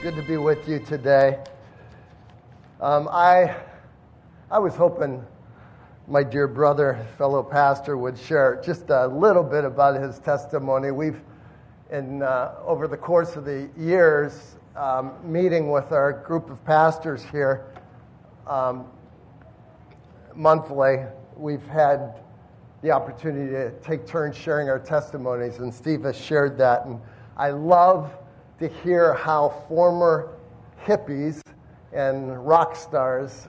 good to be with you today. I was hoping my dear brother, fellow pastor, would share just a little bit about his testimony. We've, over the course of the years, meeting with our group of pastors here monthly, we've had the opportunity to take turns sharing our testimonies, and Steve has shared that. And I love to hear how former hippies and rock stars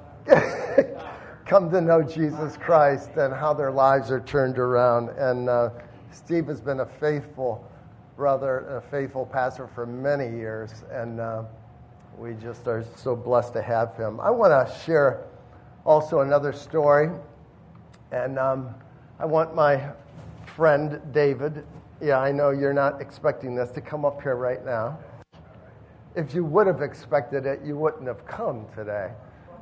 come to know Jesus Christ and how their lives are turned around. And Steve has been a faithful brother, a faithful pastor for many years, and we just are so blessed to have him. I want to share also another story, and I want my friend David. Yeah, I know you're not expecting this to come up here right now. If you would have expected it, you wouldn't have come today.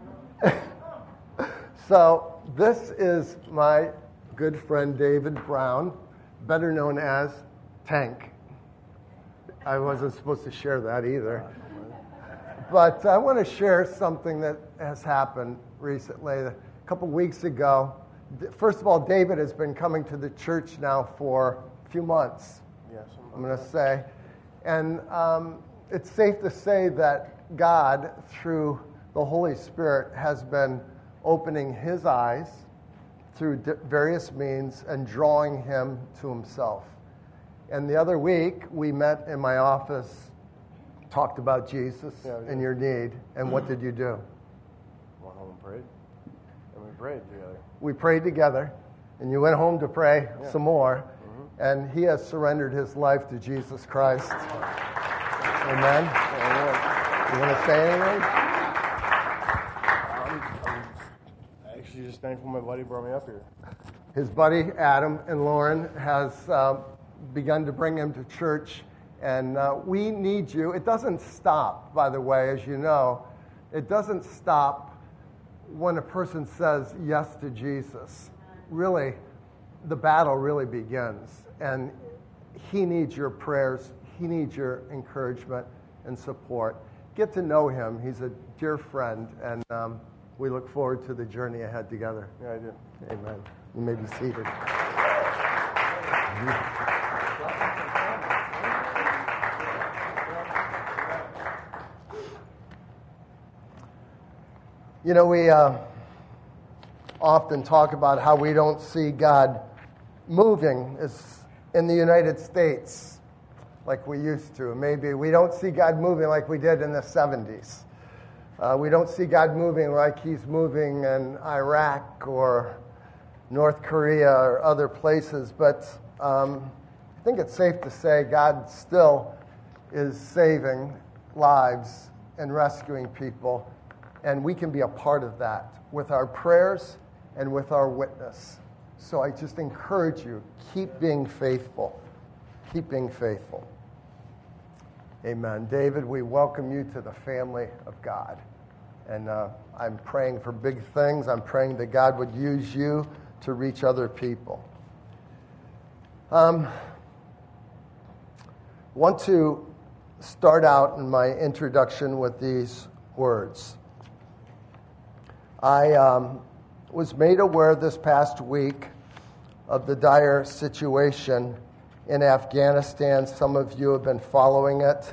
So this is my good friend David Brown, better known as Tank. I wasn't supposed to share that either. But I want to share something that has happened recently. A couple weeks ago, first of all, David has been coming to the church now for a few months, yes, I'm going to say. And it's safe to say that God, through the Holy Spirit, has been opening his eyes through various means and drawing him to himself. And the other week, we met in my office, talked about Jesus and your need, and what did you do? Went home and prayed. And we prayed together. We prayed together, and you went home to pray some more, and he has surrendered his life to Jesus Christ. Amen? You want to say anything? I'm actually just thankful my buddy brought me up here. His buddy, Adam, and Lauren has begun to bring him to church, and we need you. It doesn't stop, by the way, as you know. It doesn't stop when a person says yes to Jesus. Really, the battle really begins, and he needs your prayers. He needs your encouragement and support. Get to know him. He's a dear friend, and we look forward to the journey ahead together. Yeah, I do. Amen. You may be seated. You know, we often talk about how we don't see God moving in the United States like we used to. Maybe we don't see God moving like we did in the 70s. We don't see God moving like he's moving in Iraq or North Korea or other places. But I think it's safe to say God still is saving lives and rescuing people. And we can be a part of that with our prayers and with our witness. So I just encourage you, keep being faithful. Keep being faithful. Amen. David, we welcome you to the family of God. And I'm praying for big things. I'm praying that God would use you to reach other people. Want to start out in my introduction with these words. I was made aware this past week of the dire situation in Afghanistan. Some of you have been following it.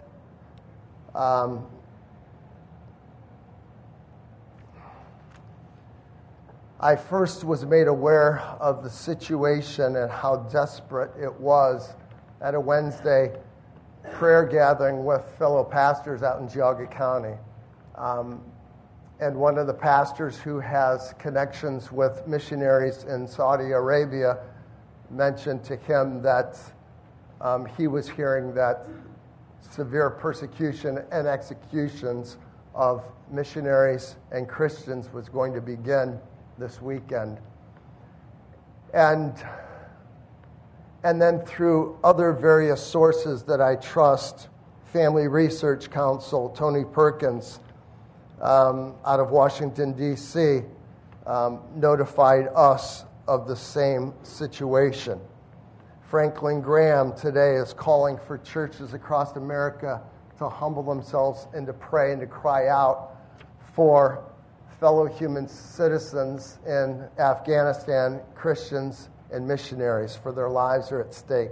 I first was made aware of the situation and how desperate it was at a Wednesday prayer gathering with fellow pastors out in Geauga County. And one of the pastors who has connections with missionaries in Saudi Arabia mentioned to him that he was hearing that severe persecution and executions of missionaries and Christians was going to begin this weekend. And then through other various sources that I trust, Family Research Council, Tony Perkins, out of Washington, D.C., notified us of the same situation. Franklin Graham today is calling for churches across America to humble themselves and to pray and to cry out for fellow human citizens in Afghanistan, Christians and missionaries, for their lives are at stake.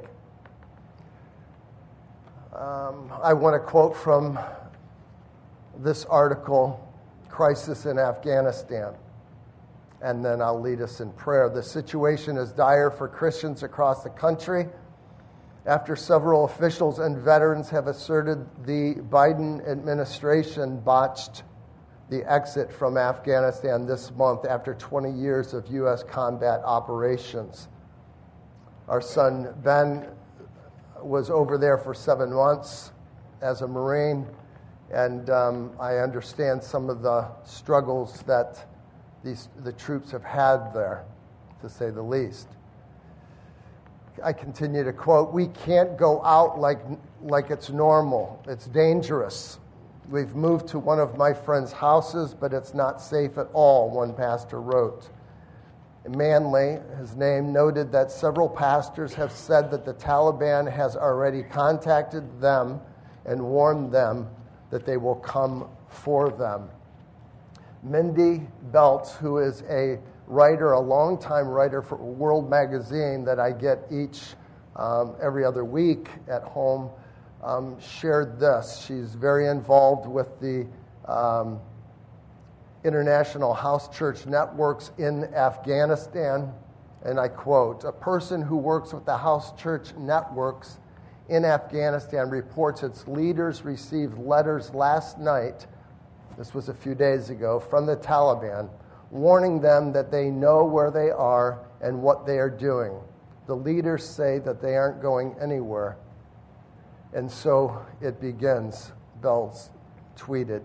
I want to quote from this article, Crisis in Afghanistan, and then I'll lead us in prayer. The situation is dire for Christians across the country after several officials and veterans have asserted the Biden administration botched the exit from Afghanistan this month after 20 years of U.S. combat operations. Our son Ben was over there for 7 months as a Marine, and I understand some of the struggles that the troops have had there, to say the least. I continue to quote, "We can't go out like it's normal. It's dangerous. We've moved to one of my friend's houses, but it's not safe at all," one pastor wrote. Manley, his name, noted that several pastors have said that the Taliban has already contacted them and warned them that they will come for them. Mindy Beltz, who is a writer, a longtime writer for World Magazine that I get every other week at home, shared this. She's very involved with the International House Church Networks in Afghanistan, and I quote, "A person who works with the House Church Networks in Afghanistan reports its leaders received letters last night," this was a few days ago, "from the Taliban, warning them that they know where they are and what they are doing. The leaders say that they aren't going anywhere." And so it begins, Beltz tweeted.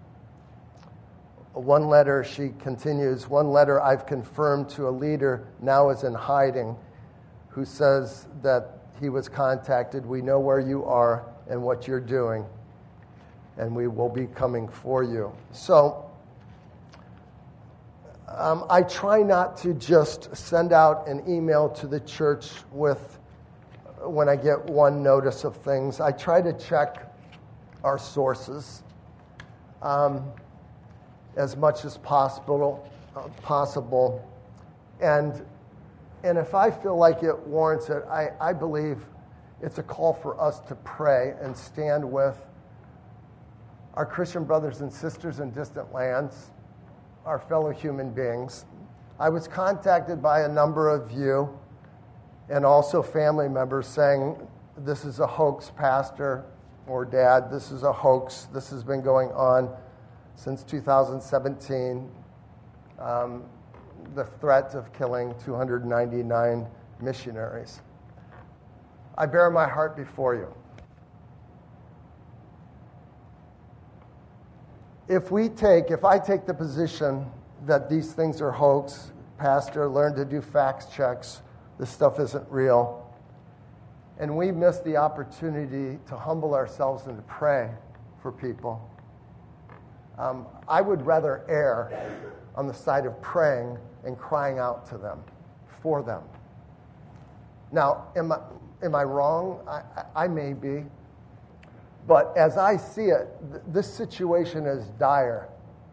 One letter, she continues, "One letter I've confirmed to a leader now is in hiding who says that he was contacted. We know where you are and what you're doing, and we will be coming for you." So I try not to just send out an email to the church when I get one notice of things. I try to check our sources as much as possible. And if I feel like it warrants it, I believe it's a call for us to pray and stand with our Christian brothers and sisters in distant lands, our fellow human beings. I was contacted by a number of you and also family members saying, "This is a hoax, Pastor or Dad. This is a hoax. This has been going on since 2017, the threat of killing 299 missionaries." I bear my heart before you. If I take the position that these things are hoax, Pastor, learn to do fact checks, this stuff isn't real, and we miss the opportunity to humble ourselves and to pray for people, I would rather err on the side of praying and crying out to them, for them. Now, am I wrong? I may be. But as I see it, this situation is dire.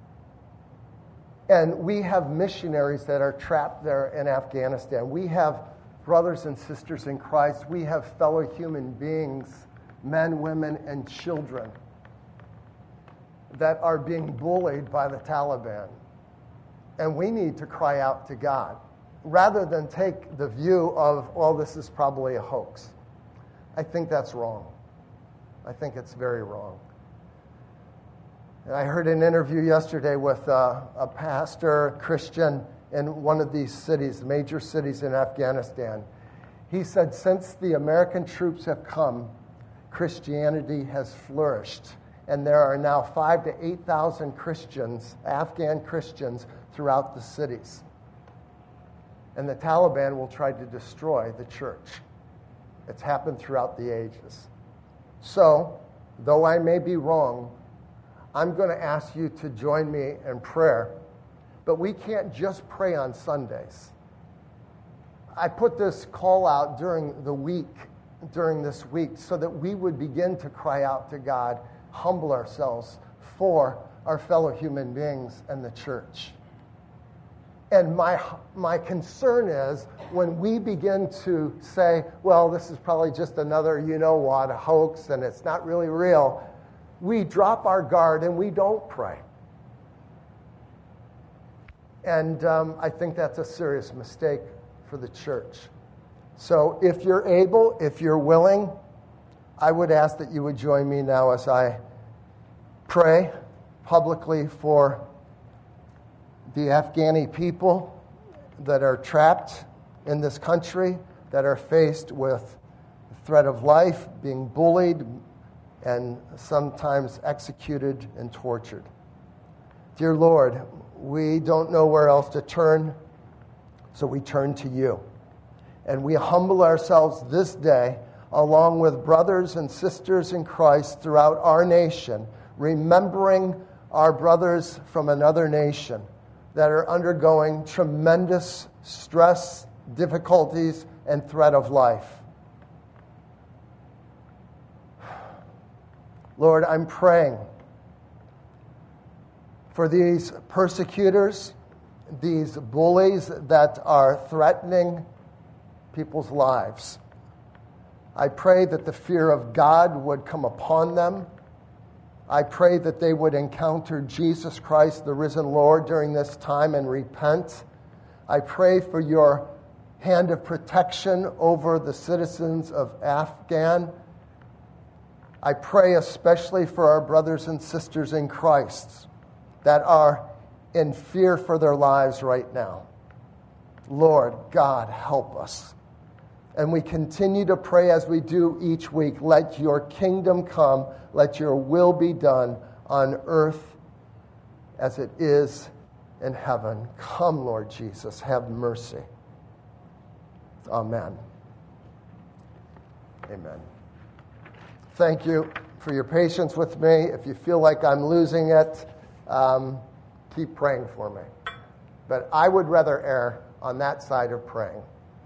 And we have missionaries that are trapped there in Afghanistan. We have brothers and sisters in Christ. We have fellow human beings, men, women, and children that are being bullied by the Taliban. And we need to cry out to God rather than take the view of, well, this is probably a hoax. I think that's wrong. I think it's very wrong. And I heard an interview yesterday with a pastor, Christian, in one of these cities, major cities in Afghanistan. He said, since the American troops have come, Christianity has flourished. And there are now 5,000 to 8,000 Christians, Afghan Christians, throughout the cities. And the Taliban will try to destroy the church. It's happened throughout the ages. So, though I may be wrong, I'm going to ask you to join me in prayer. But we can't just pray on Sundays. I put this call out during the week during this week so that we would begin to cry out to God, humble ourselves for our fellow human beings and the church. And my concern is when we begin to say, well, this is probably just another you-know-what, a hoax, and it's not really real, we drop our guard and we don't pray. And I think that's a serious mistake for the church. So if you're able, if you're willing, I would ask that you would join me now as I pray publicly for the Afghani people that are trapped in this country, that are faced with the threat of life, being bullied, and sometimes executed and tortured. Dear Lord, we don't know where else to turn, so we turn to you. And we humble ourselves this day, along with brothers and sisters in Christ throughout our nation, remembering our brothers from another nation that are undergoing tremendous stress, difficulties, and threat of life. Lord, I'm praying for these persecutors, these bullies that are threatening people's lives. I pray that the fear of God would come upon them. I pray that they would encounter Jesus Christ, the risen Lord, during this time and repent. I pray for your hand of protection over the citizens of Afghan. I pray especially for our brothers and sisters in Christ that are in fear for their lives right now. Lord God, help us. And we continue to pray as we do each week, let your kingdom come, let your will be done on earth as it is in heaven. Come, Lord Jesus, have mercy. Amen. Amen. Thank you for your patience with me. If you feel like I'm losing it, keep praying for me. But I would rather err on that side of praying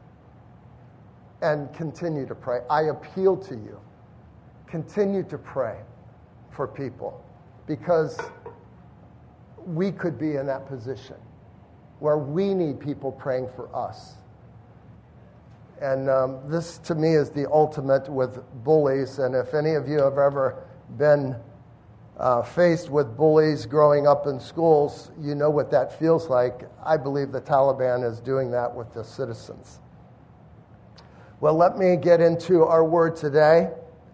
and continue to pray. I appeal to you. Continue to pray for people because we could be in that position where we need people praying for us. And this, to me, is the ultimate with bullies. And if any of you have ever been faced with bullies growing up in schools, you know what that feels like. I believe the Taliban is doing that with the citizens. Well, let me get into our word today.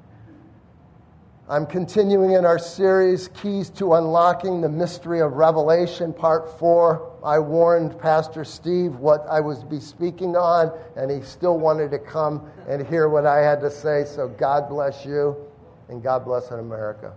I'm continuing in our series, Keys to Unlocking the Mystery of Revelation, Part 4. I warned Pastor Steve what I would be speaking on, and he still wanted to come and hear what I had to say. So God bless you, and God bless America.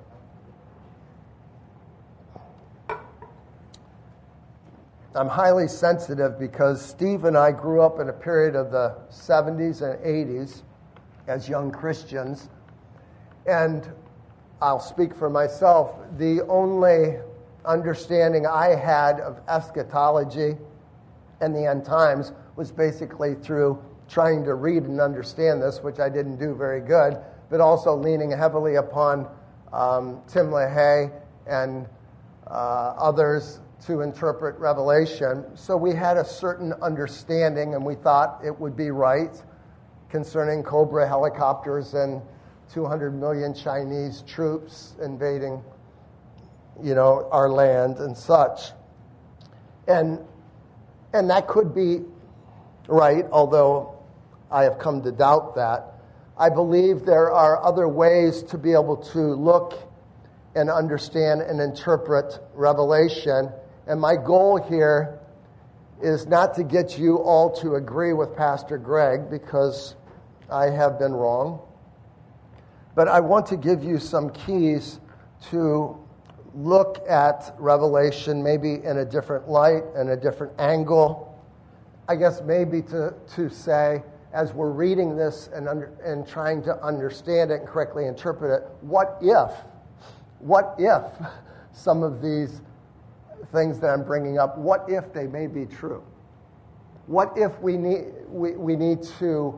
I'm highly sensitive because Steve and I grew up in a period of the 70s and 80s as young Christians. And I'll speak for myself. The only understanding I had of eschatology and the end times was basically through trying to read and understand this, which I didn't do very good, but also leaning heavily upon Tim LaHaye and others to interpret Revelation. So we had a certain understanding, and we thought it would be right concerning Cobra helicopters and 200 million Chinese troops invading, our land and such. And that could be right, although I have come to doubt that. I believe there are other ways to be able to look and understand and interpret Revelation. And my goal here is not to get you all to agree with Pastor Greg, because I have been wrong. But I want to give you some keys to look at Revelation maybe in a different light and a different angle. I guess maybe to say, as we're reading this and trying to understand it and correctly interpret it, what if some of these things that I'm bringing up, what if they may be true? What if we need to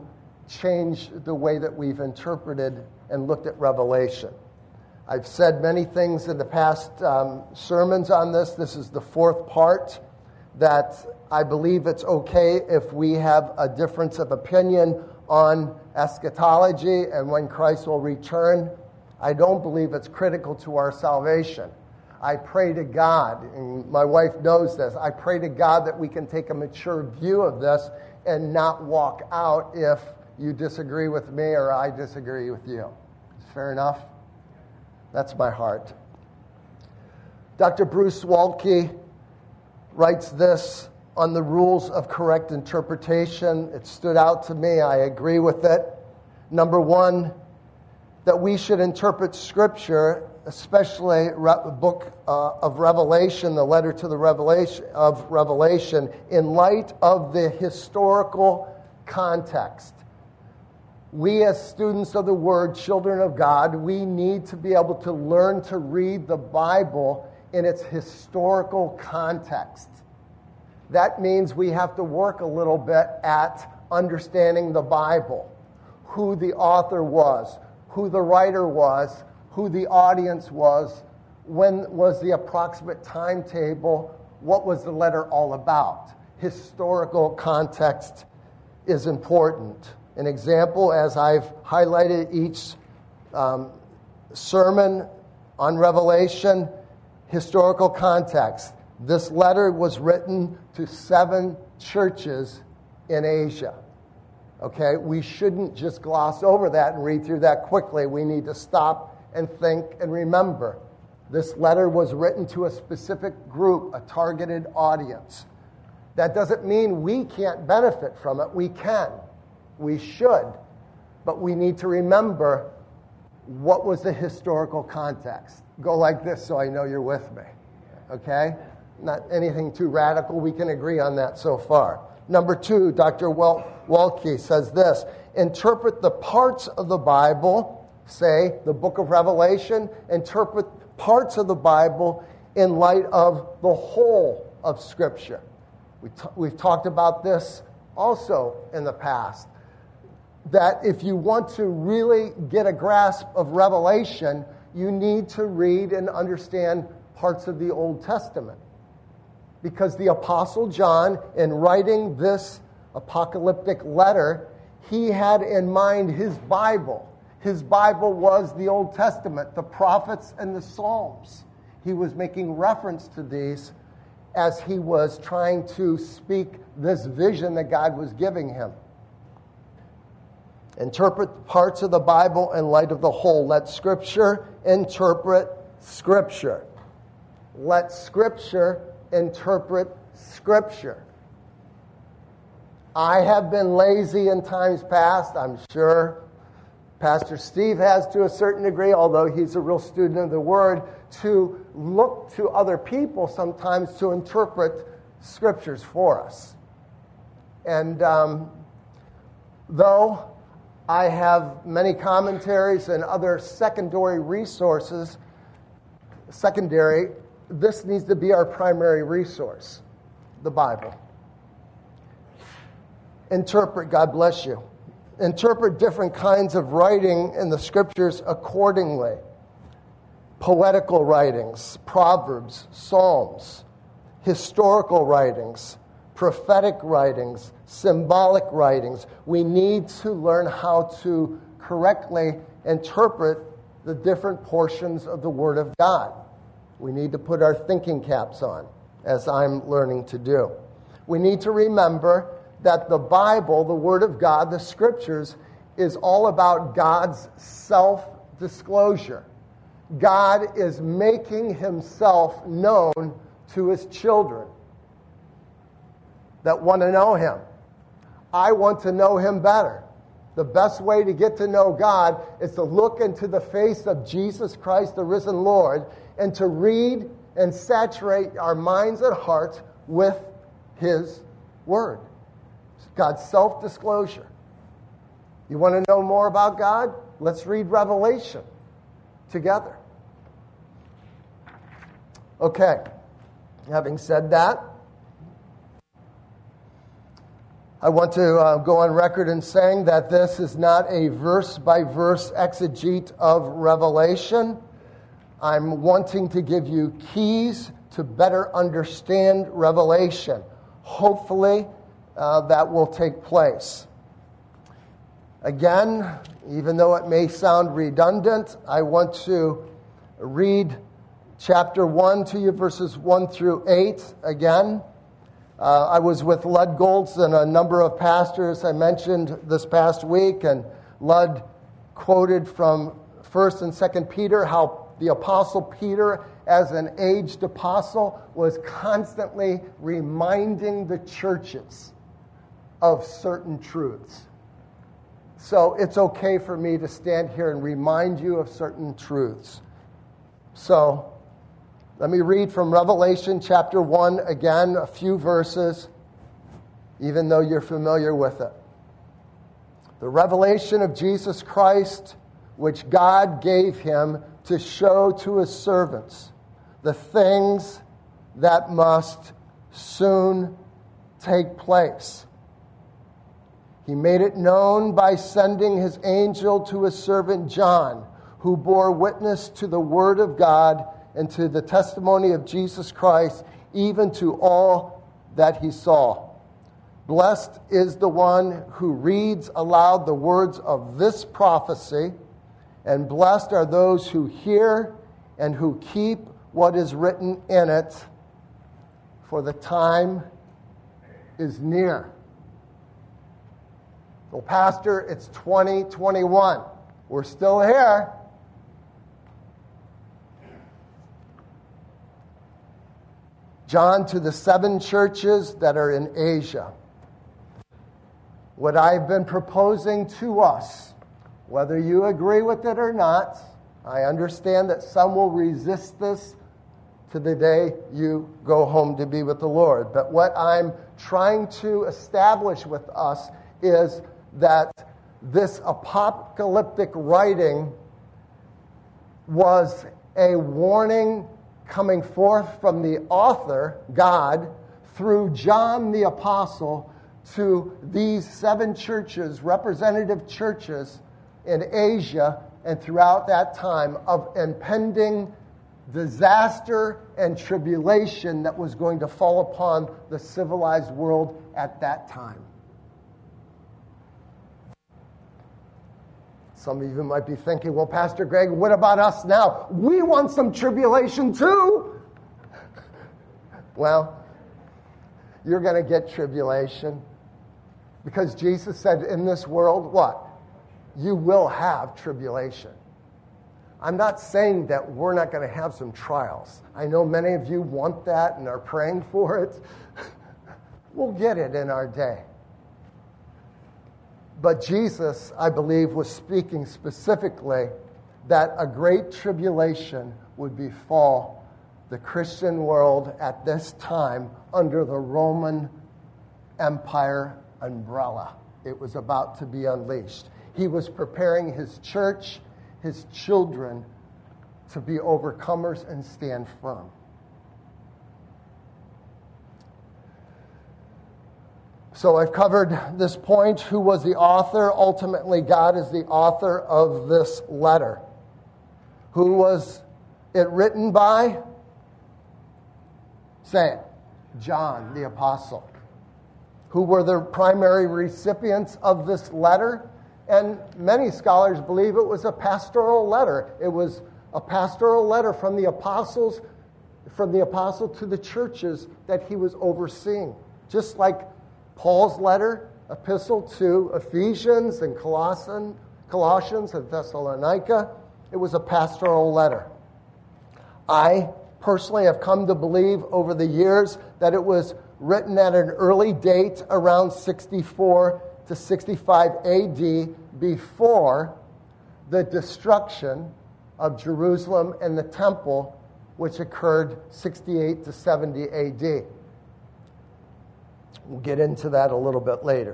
change the way that we've interpreted and looked at Revelation. I've said many things in the past sermons on this. This is the fourth part, that I believe it's okay if we have a difference of opinion on eschatology and when Christ will return. I don't believe it's critical to our salvation. I pray to God, and my wife knows this, I pray to God that we can take a mature view of this and not walk out if you disagree with me or I disagree with you. Fair enough? That's my heart. Dr. Bruce Waltke writes this on the rules of correct interpretation. It stood out to me. I agree with it. Number one, that we should interpret Scripture, especially the book of Revelation, the letter to the Revelation, in light of the historical context. We as students of the Word, children of God, we need to be able to learn to read the Bible in its historical context. That means we have to work a little bit at understanding the Bible, who the author was, who the writer was, who the audience was, when was the approximate timetable, what was the letter all about. Historical context is important. An example, as I've highlighted each sermon on Revelation, historical context. This letter was written to 7 churches in Asia. Okay, we shouldn't just gloss over that and read through that quickly. We need to stop and think and remember. This letter was written to a specific group, a targeted audience. That doesn't mean we can't benefit from it. We can. We should. But we need to remember what was the historical context. Go like this so I know you're with me. Okay? Not anything too radical. We can agree on that so far. Number 2, Dr. Waltke says this: interpret the parts of the Bible, say the book of Revelation, interpret parts of the Bible in light of the whole of Scripture. We've talked about this also in the past, that if you want to really get a grasp of Revelation, you need to read and understand parts of the Old Testament. Because the Apostle John, in writing this apocalyptic letter, he had in mind his Bible. His Bible was the Old Testament, the prophets and the Psalms. He was making reference to these as he was trying to speak this vision that God was giving him. Interpret parts of the Bible in light of the whole. Let Scripture interpret Scripture. Let Scripture interpret Scripture. I have been lazy in times past. I'm sure Pastor Steve has to a certain degree, although he's a real student of the Word, to look to other people sometimes to interpret Scriptures for us. And though I have many commentaries and other secondary resources, this needs to be our primary resource, the Bible. Interpret, God bless you. Interpret different kinds of writing in the Scriptures accordingly. Poetical writings, Proverbs, Psalms, historical writings, prophetic writings, symbolic writings. We need to learn how to correctly interpret the different portions of the Word of God. We need to put our thinking caps on, as I'm learning to do. We need to remember that the Bible, the Word of God, the Scriptures, is all about God's self-disclosure. God is making himself known to his children that want to know him. I want to know him better. The best way to get to know God is to look into the face of Jesus Christ, the risen Lord, and to read and saturate our minds and hearts with his word. God's self-disclosure. You want to know more about God? Let's read Revelation together. Okay, having said that, I want to go on record in saying that this is not a verse-by-verse exegete of Revelation. I'm wanting to give you keys to better understand Revelation. Hopefully, that will take place. Again, even though it may sound redundant, I want to read chapter 1 to you, verses 1 through 8 again. I was with Lud Goltz and a number of pastors I mentioned this past week, and Lud quoted from 1st and 2nd Peter how the Apostle Peter, as an aged apostle, was constantly reminding the churches of certain truths. So it's okay for me to stand here and remind you of certain truths. So let me read from Revelation chapter 1 again, a few verses, even though you're familiar with it. The revelation of Jesus Christ, which God gave him to show to his servants the things that must soon take place. He made it known by sending his angel to his servant John, who bore witness to the word of God and to the testimony of Jesus Christ, even to all that he saw. Blessed is the one who reads aloud the words of this prophecy, and blessed are those who hear and who keep what is written in it, for the time is near. Well, Pastor, it's 2021. We're still here. John, to the 7 churches that are in Asia. What I've been proposing to us, whether you agree with it or not, I understand that some will resist this to the day you go home to be with the Lord. But what I'm trying to establish with us is that this apocalyptic writing was a warning coming forth from the author, God, through John the Apostle to these 7 churches, representative churches in Asia and throughout that time, of impending disaster and tribulation that was going to fall upon the civilized world at that time. Some of you might be thinking, well, Pastor Greg, what about us now? We want some tribulation too. Well, you're going to get tribulation because Jesus said in this world, what? You will have tribulation. I'm not saying that we're not going to have some trials. I know many of you want that and are praying for it. We'll get it in our day. But Jesus, I believe, was speaking specifically that a great tribulation would befall the Christian world at this time under the Roman Empire umbrella. It was about to be unleashed. He was preparing his church, his children, to be overcomers and stand firm. So I've covered this point. Who was the author? Ultimately, God is the author of this letter. Who was it written by? Say it. John the Apostle. Who were the primary recipients of this letter? And many scholars believe it was a pastoral letter. It was a pastoral letter from the apostles, from the apostle to the churches that he was overseeing. Just like Paul's letter, epistle to Ephesians and Colossians and Thessalonica, it was a pastoral letter. I personally have come to believe over the years that it was written at an early date around 64 to 65 AD, before the destruction of Jerusalem and the temple, which occurred 68 to 70 AD. We'll get into that a little bit later.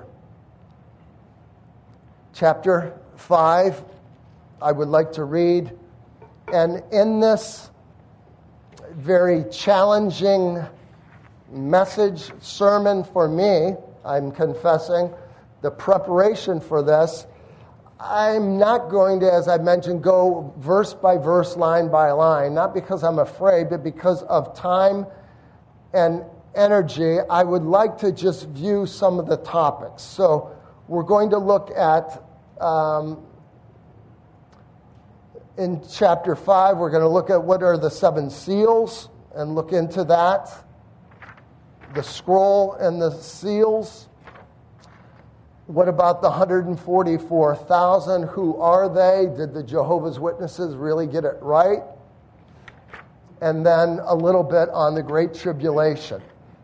Chapter 5, I would like to read. And in this very challenging sermon for me, I'm confessing, the preparation for this, I'm not going to, as I mentioned, go verse by verse, line by line, not because I'm afraid, but because of time and energy. I would like to just view some of the topics. So we're going to look at, in chapter 5, we're going to look at what are the 7 seals and look into that. The scroll and the seals. What about the 144,000? Who are they? Did the Jehovah's Witnesses really get it right? And then a little bit on the Great Tribulation.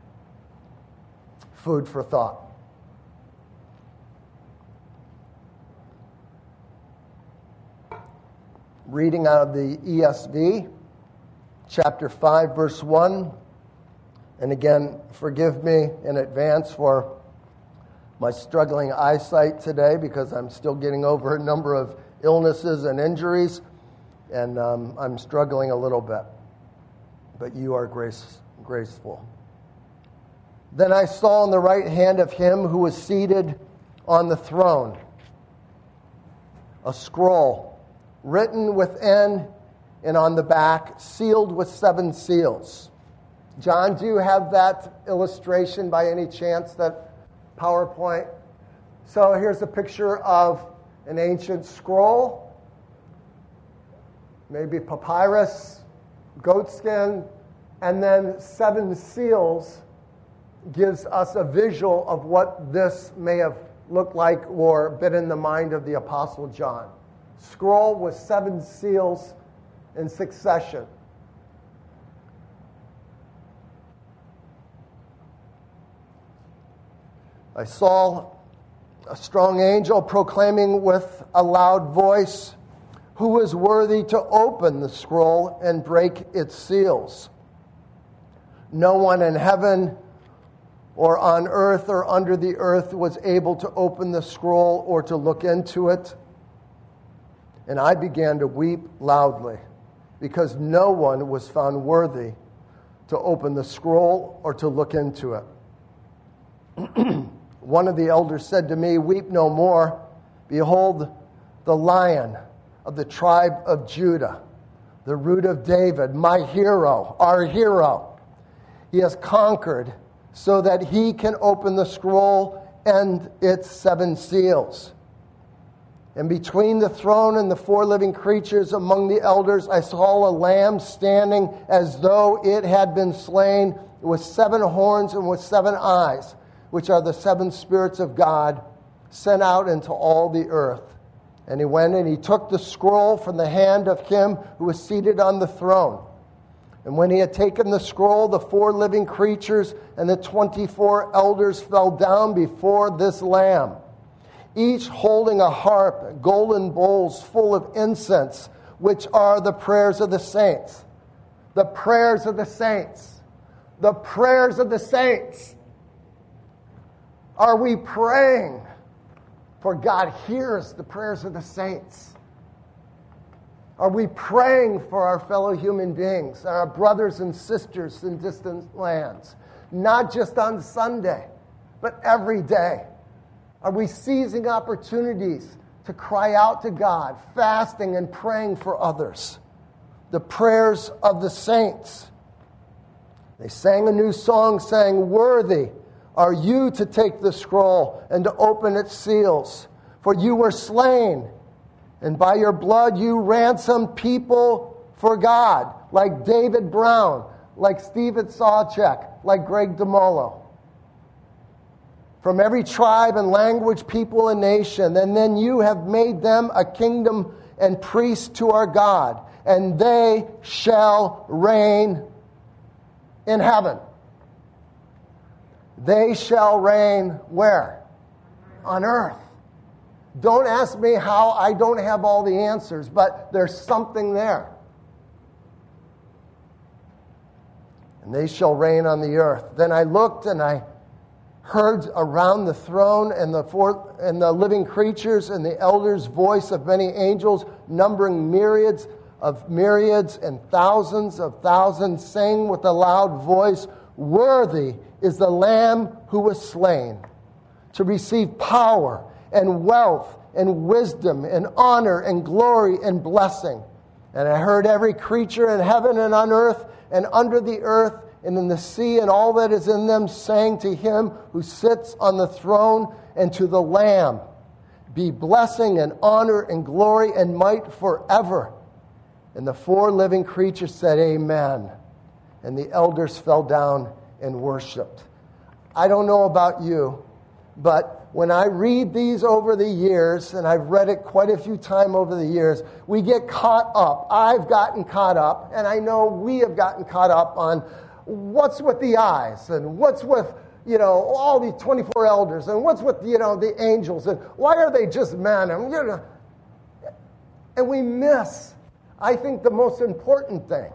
Food for thought. Reading out of the ESV, chapter 5, verse 1. And again, forgive me in advance for my struggling eyesight today because I'm still getting over a number of illnesses and injuries, and I'm struggling a little bit. But you are graceful. Then I saw on the right hand of him who was seated on the throne a scroll written within and on the back, sealed with 7 seals. John, do you have that illustration by any chance, that PowerPoint? So here's a picture of an ancient scroll, maybe papyrus, goatskin, and then 7 seals gives us a visual of what this may have looked like or been in the mind of the Apostle John. Scroll with 7 seals in succession. I saw a strong angel proclaiming with a loud voice, "Who is worthy to open the scroll and break its seals?" No one in heaven or on earth or under the earth was able to open the scroll or to look into it. And I began to weep loudly because no one was found worthy to open the scroll or to look into it. One of the elders said to me, "Weep no more. Behold, the Lion of the tribe of Judah, the Root of David, my hero, our hero. He has conquered so that he can open the scroll and its 7 seals." And between the throne and the 4 living creatures among the elders, I saw a lamb standing as though it had been slain, with 7 horns and with 7 eyes, which are the 7 spirits of God sent out into all the earth. And he went and he took the scroll from the hand of him who was seated on the throne. And when he had taken the scroll, the 4 living creatures and the 24 elders fell down before this Lamb, each holding a harp, golden bowls full of incense, which are the prayers of the saints. The prayers of the saints. The prayers of the saints. Are we praying? For God hears the prayers of the saints. Are we praying for our fellow human beings, our brothers and sisters in distant lands? Not just on Sunday, but every day. Are we seizing opportunities to cry out to God, fasting and praying for others? The prayers of the saints. They sang a new song saying, "Worthy are you to take the scroll and to open its seals. For you were slain, and by your blood you ransomed people for God," like David Brown, like Steven Sawchek, like Greg DeMolo. "From every tribe and language, people and nation, and then you have made them a kingdom and priests to our God, and they shall reign in heaven." They shall reign where? On earth. Don't ask me how. I don't have all the answers, but there's something there. And they shall reign on the earth. Then I looked and I heard around the throne and the living creatures and the elders' voice of many angels, numbering myriads and thousands of thousands, saying with a loud voice, "Worthy is the Lamb who was slain to receive power and wealth and wisdom and honor and glory and blessing. And I heard every creature in heaven and on earth and under the earth and in the sea and all that is in them saying to him who sits on the throne and to the Lamb, be blessing and honor and glory and might forever. And the four living creatures said, Amen. And the elders fell down and worshiped. I don't know about you, but when I read these over the years, and I've read it quite a few times over the years, we get caught up. I've gotten caught up, and I know we have gotten caught up on what's with the eyes, and what's with, all these 24 elders, and what's with, the angels, and why are they just men? And we miss, I think, the most important thing.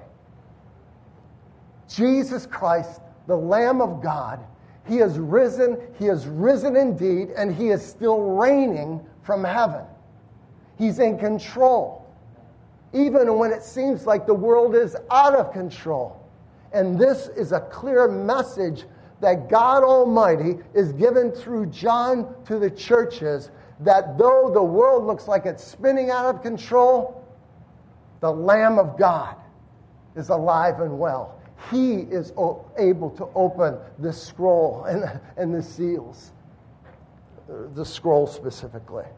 Jesus Christ, the Lamb of God, He is risen indeed, and He is still reigning from heaven. He's in control, even when it seems like the world is out of control. And this is a clear message that God Almighty is given through John to the churches, that though the world looks like it's spinning out of control, the Lamb of God is alive and well. He is able to open the scroll and the seals. The scroll specifically.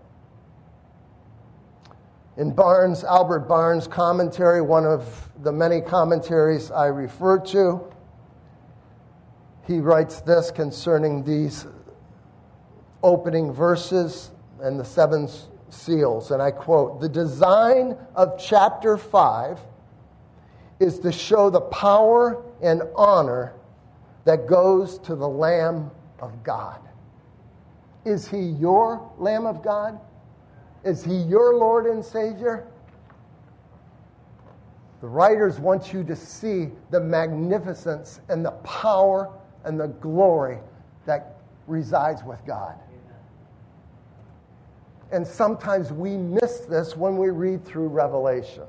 In Albert Barnes' commentary, one of the many commentaries I refer to, he writes this concerning these opening verses and the seven seals, and I quote, "The design of chapter 5 is to show the power and honor that goes to the Lamb of God." Is He your Lamb of God? Is He your Lord and Savior? The writers want you to see the magnificence and the power and the glory that resides with God. And sometimes we miss this when we read through Revelation.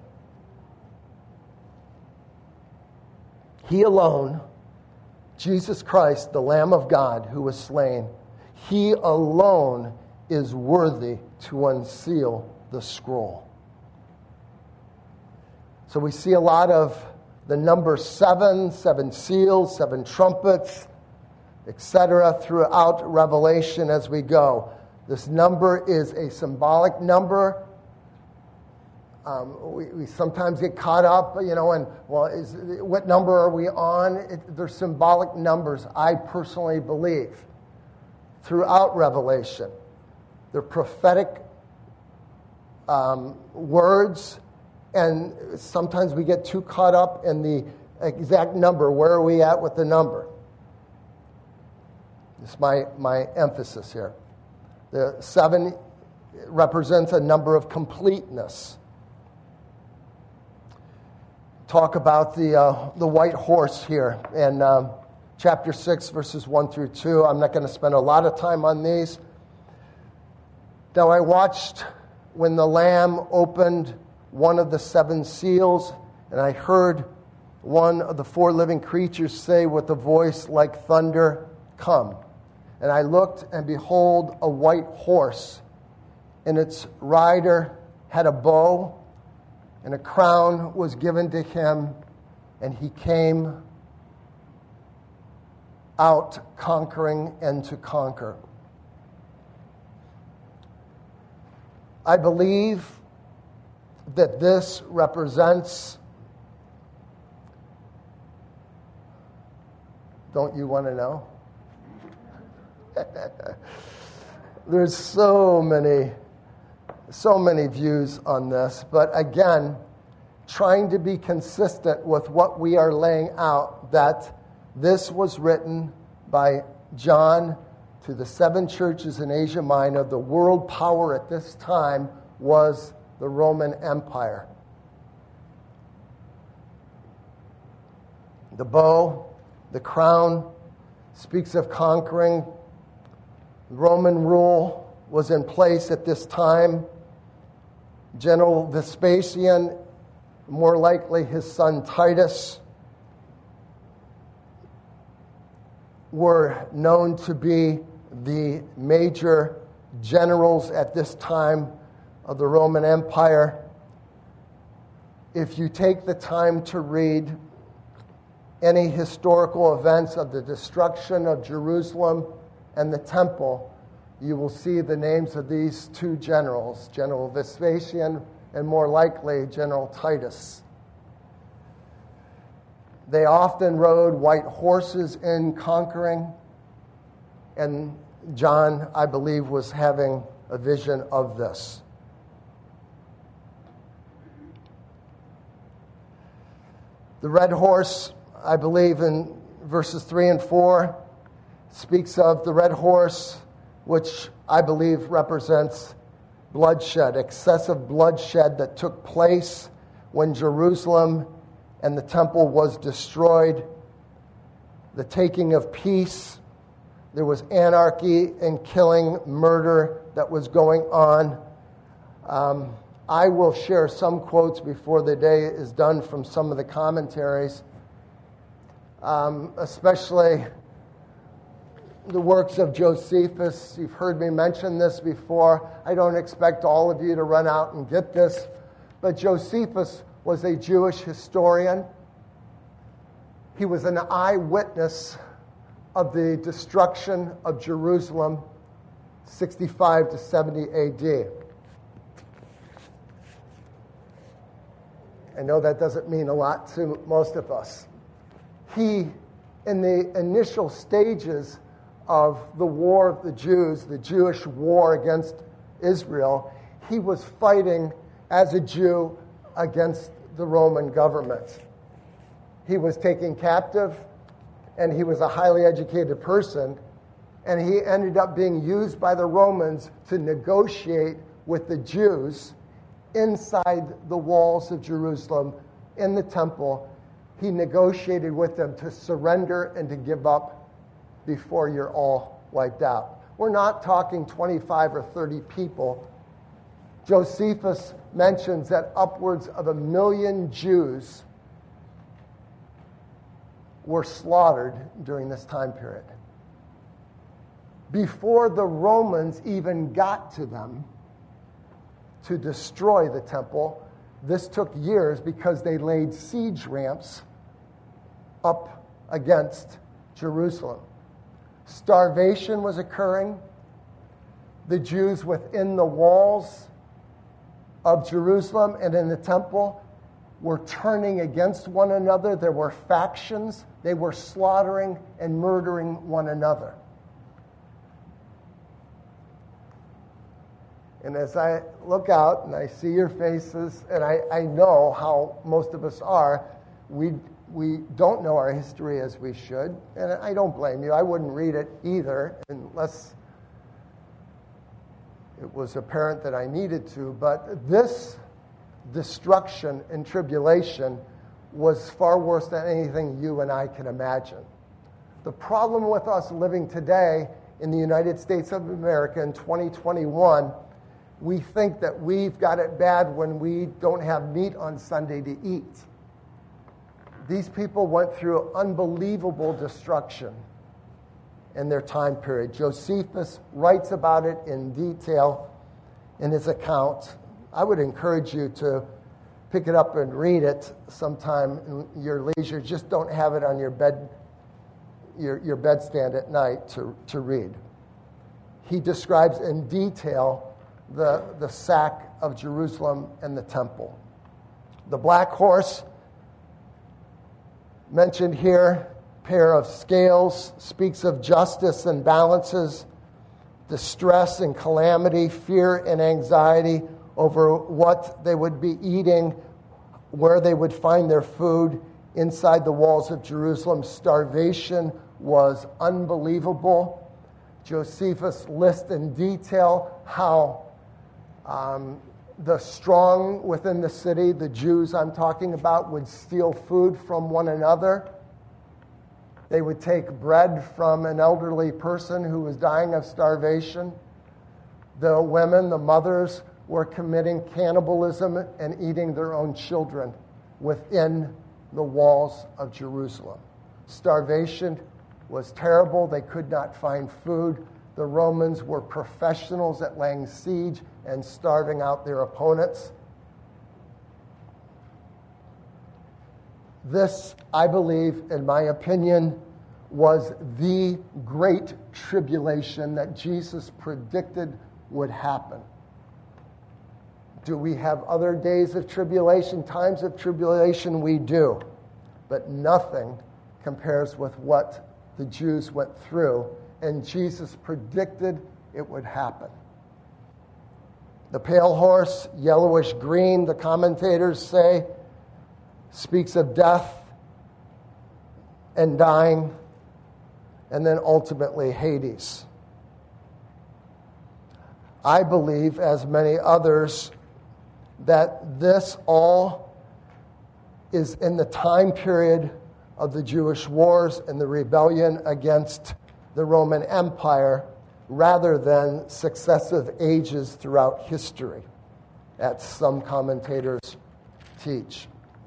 He alone, Jesus Christ, the Lamb of God who was slain, He alone is worthy to unseal the scroll. So we see a lot of the number 7, 7 seals, 7 trumpets, etc. throughout Revelation as we go. This number is a symbolic number. We sometimes get caught up, and what number are we on? They're symbolic numbers, I personally believe, throughout Revelation. They're prophetic words, and sometimes we get too caught up in the exact number. Where are we at with the number? It's my emphasis here. The 7 represents a number of completeness. Talk about the white horse here in chapter 6, verses 1 through 2. I'm not going to spend a lot of time on these. Now I watched when the Lamb opened one of the 7 seals, and I heard one of the 4 living creatures say with a voice like thunder, "Come." And I looked, and behold, a white horse, and its rider had a bow, and a crown was given to him, and he came out conquering and to conquer. I believe that this represents, don't you want to know? There's so many views on this, but again, trying to be consistent with what we are laying out, that this was written by John to the 7 churches in Asia Minor. The world power at this time was the Roman Empire. The bow, the crown, speaks of conquering. Roman rule was in place at this time. General Vespasian, more likely his son Titus, were known to be the major generals at this time of the Roman Empire. If you take the time to read any historical events of the destruction of Jerusalem and the temple, you will see the names of these two generals, General Vespasian and more likely General Titus. They often rode white horses in conquering, and John, I believe, was having a vision of this. The red horse, I believe in verses 3 and 4, speaks of the red horse, which I believe represents bloodshed, excessive bloodshed that took place when Jerusalem and the temple was destroyed, the taking of peace. There was anarchy and killing, murder that was going on. I will share some quotes before the day is done from some of the commentaries, especially the works of Josephus. You've heard me mention this before. I don't expect all of you to run out and get this, but Josephus was a Jewish historian. He was an eyewitness of the destruction of Jerusalem, 65 to 70 AD. I know that doesn't mean a lot to most of us. He, in the initial stages of the war of the Jews, the Jewish war against Israel, he was fighting as a Jew against the Roman government. He was taken captive, and he was a highly educated person, and he ended up being used by the Romans to negotiate with the Jews inside the walls of Jerusalem, in the temple. He negotiated with them to surrender and to give up before you're all wiped out. We're not talking 25 or 30 people. Josephus mentions that upwards of 1 million Jews were slaughtered during this time period. Before the Romans even got to them to destroy the temple, this took years because they laid siege ramps up against Jerusalem. Starvation was occurring. The Jews within the walls of Jerusalem and in the temple were turning against one another. There were factions. They were slaughtering and murdering one another. And as I look out and I see your faces, and I know how most of us are, we don't know our history as we should. And I don't blame you. I wouldn't read it either unless it was apparent that I needed to. But this destruction and tribulation was far worse than anything you and I can imagine. The problem with us living today in the United States of America in 2021, we think that we've got it bad when we don't have meat on Sunday to eat. These people went through unbelievable destruction in their time period. Josephus writes about it in detail in his account. I would encourage you to pick it up and read it sometime in your leisure. Just don't have it on your bedstand at night to read. He describes in detail the sack of Jerusalem and the temple. The black horse mentioned here, pair of scales, speaks of justice and balances, distress and calamity, fear and anxiety over what they would be eating, where they would find their food inside the walls of Jerusalem. Starvation was unbelievable. Josephus lists in detail how the strong within the city, the Jews I'm talking about, would steal food from one another. They would take bread from an elderly person who was dying of starvation. The women, the mothers, were committing cannibalism and eating their own children within the walls of Jerusalem. Starvation was terrible. They could not find food. the Romans were professionals at laying siege and starving out their opponents. This, I believe, in my opinion, was the great tribulation that Jesus predicted would happen. Do we have other days of tribulation, times of tribulation? We do. But nothing compares with what the Jews went through, and Jesus predicted it would happen. The pale horse, yellowish green, the commentators say, speaks of death and dying, and then ultimately Hades. I believe, as many others, that this all is in the time period of the Jewish wars and the rebellion against the Roman Empire rather than successive ages throughout history, as some commentators teach.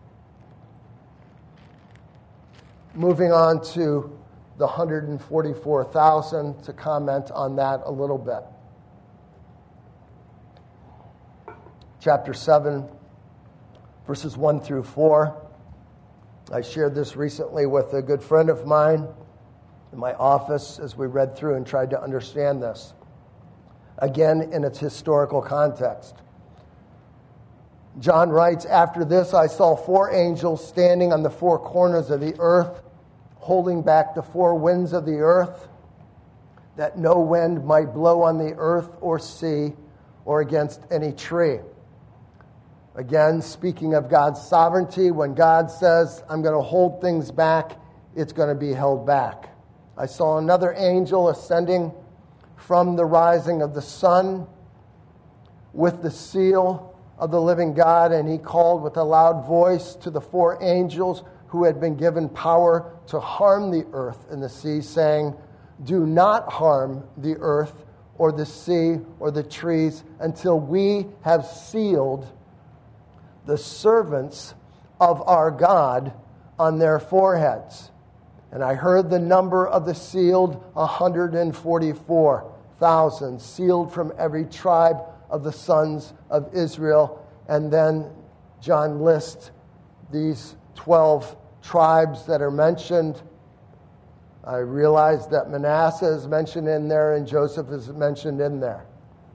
Moving on to the 144,000 to comment on that a little bit. Chapter 7, verses 1 through 4. I shared this recently with a good friend of mine in my office as we read through and tried to understand this. Again, in its historical context. John writes, "After this I saw 4 angels standing on the 4 corners of the earth, holding back the 4 winds of the earth, that no wind might blow on the earth or sea or against any tree." Again, speaking of God's sovereignty, when God says, I'm going to hold things back, it's going to be held back. I saw another angel ascending from the rising of the sun with the seal of the living God, and he called with a loud voice to the 4 angels who had been given power to harm the earth and the sea, saying, "Do not harm the earth or the sea or the trees until we have sealed the servants of our God on their foreheads." And I heard the number of the sealed, 144,000, sealed from every tribe of the sons of Israel. And then John lists these 12 tribes that are mentioned. I realize that Manasseh is mentioned in there and Joseph is mentioned in there.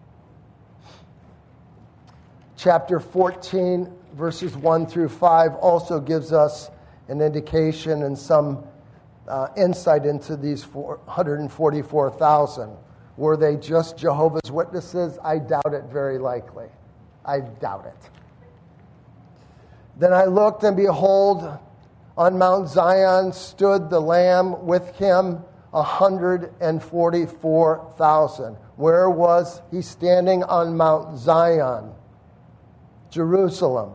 Chapter 14, verses 1 through 5 also gives us an indication and some insight into these 144,000. Were they just Jehovah's Witnesses? I doubt it very likely. I doubt it. Then I looked, and behold, on Mount Zion stood the Lamb, with him 144,000. Where was he standing? On Mount Zion, Jerusalem.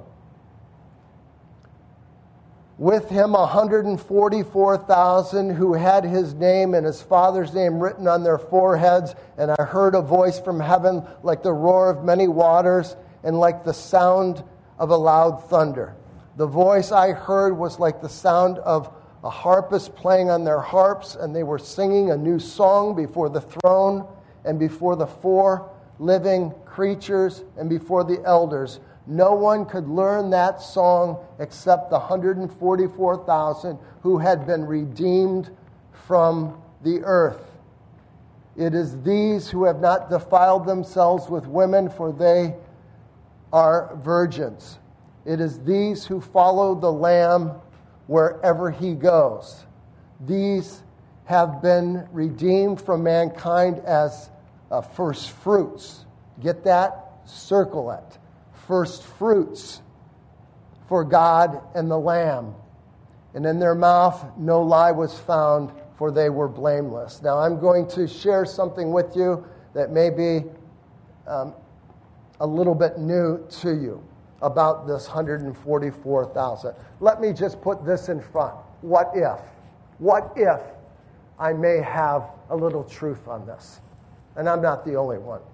With him 144,000 who had his name and his Father's name written on their foreheads. And I heard a voice from heaven like the roar of many waters and like the sound of a loud thunder. The voice I heard was like the sound of a harpist playing on their harps, and they were singing a new song before the throne and before the 4 living creatures and before the elders. No one could learn that song except the 144,000 who had been redeemed from the earth. It is these who have not defiled themselves with women, for they are virgins. It is these who follow the Lamb wherever he goes. These have been redeemed from mankind as first fruits. Get that? Circle it. First fruits for God and the Lamb. And in their mouth no lie was found, for they were blameless. Now I'm going to share something with you that may be a little bit new to you about this 144,000. Let me just put this in front. What if? What if I may have a little truth on this? And I'm not the only one.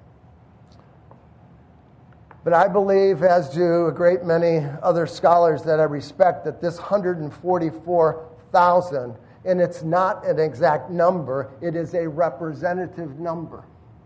But I believe, as do a great many other scholars that I respect, that this 144,000 And it's not an exact number, it is a representative number.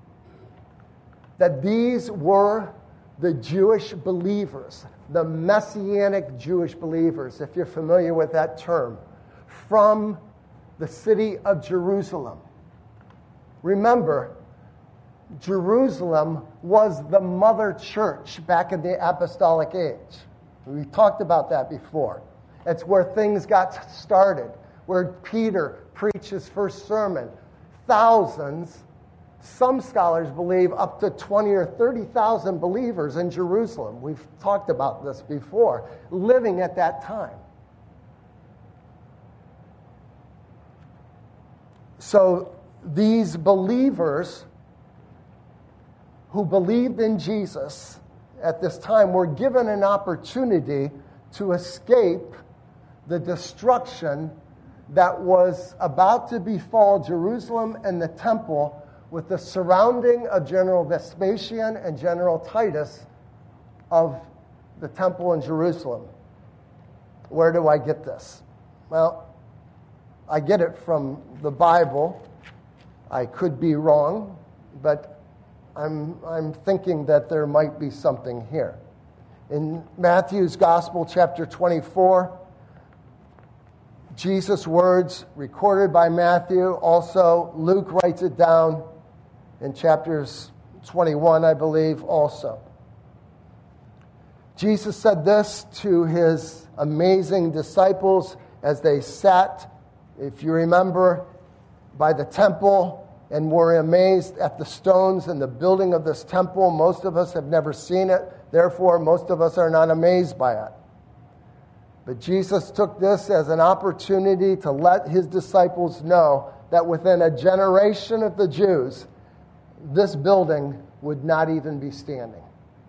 That these were the Jewish believers, the Messianic Jewish believers, if you're familiar with that term, from the city of Jerusalem. Remember, Jerusalem was the mother church back in the apostolic age. We talked about that before. It's where things got started, where Peter preached his first sermon. Thousands, some scholars believe up to 20 or 30,000 believers in Jerusalem. We've talked about this before, living at that time. So these believers who believed in Jesus at this time were given an opportunity to escape the destruction that was about to befall Jerusalem and the temple with the surrounding of General Vespasian and General Titus of the temple in Jerusalem. Where do I get this? Well, I get it from the Bible. I could be wrong, but I'm thinking that there might be something here. In Matthew's Gospel, chapter 24, Jesus' words recorded by Matthew. Also, Luke writes it down in chapters 21, I believe, also. Jesus said this to his amazing disciples as they sat, if you remember, by the temple and were amazed at the stones and the building of this temple. Most of us have never seen it. Therefore, most of us are not amazed by it. But Jesus took this as an opportunity to let his disciples know that within a generation of the Jews, this building would not even be standing.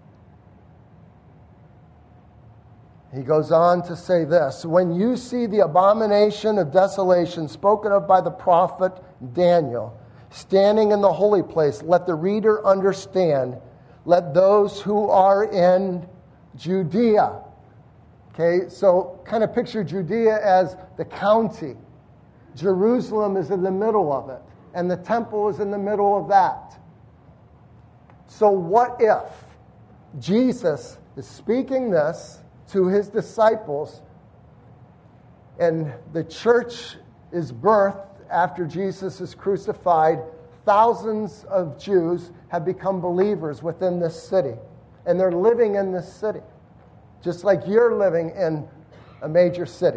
He goes on to say this: when you see the abomination of desolation spoken of by the prophet Daniel standing in the holy place, let the reader understand. Let those who are in Judea. Okay, so kind of picture Judea as the county. Jerusalem is in the middle of it, and the temple is in the middle of that. So what if Jesus is speaking this to his disciples, and the church is birthed after Jesus is crucified? Thousands of Jews have become believers within this city, and they're living in this city, just like you're living in a major city.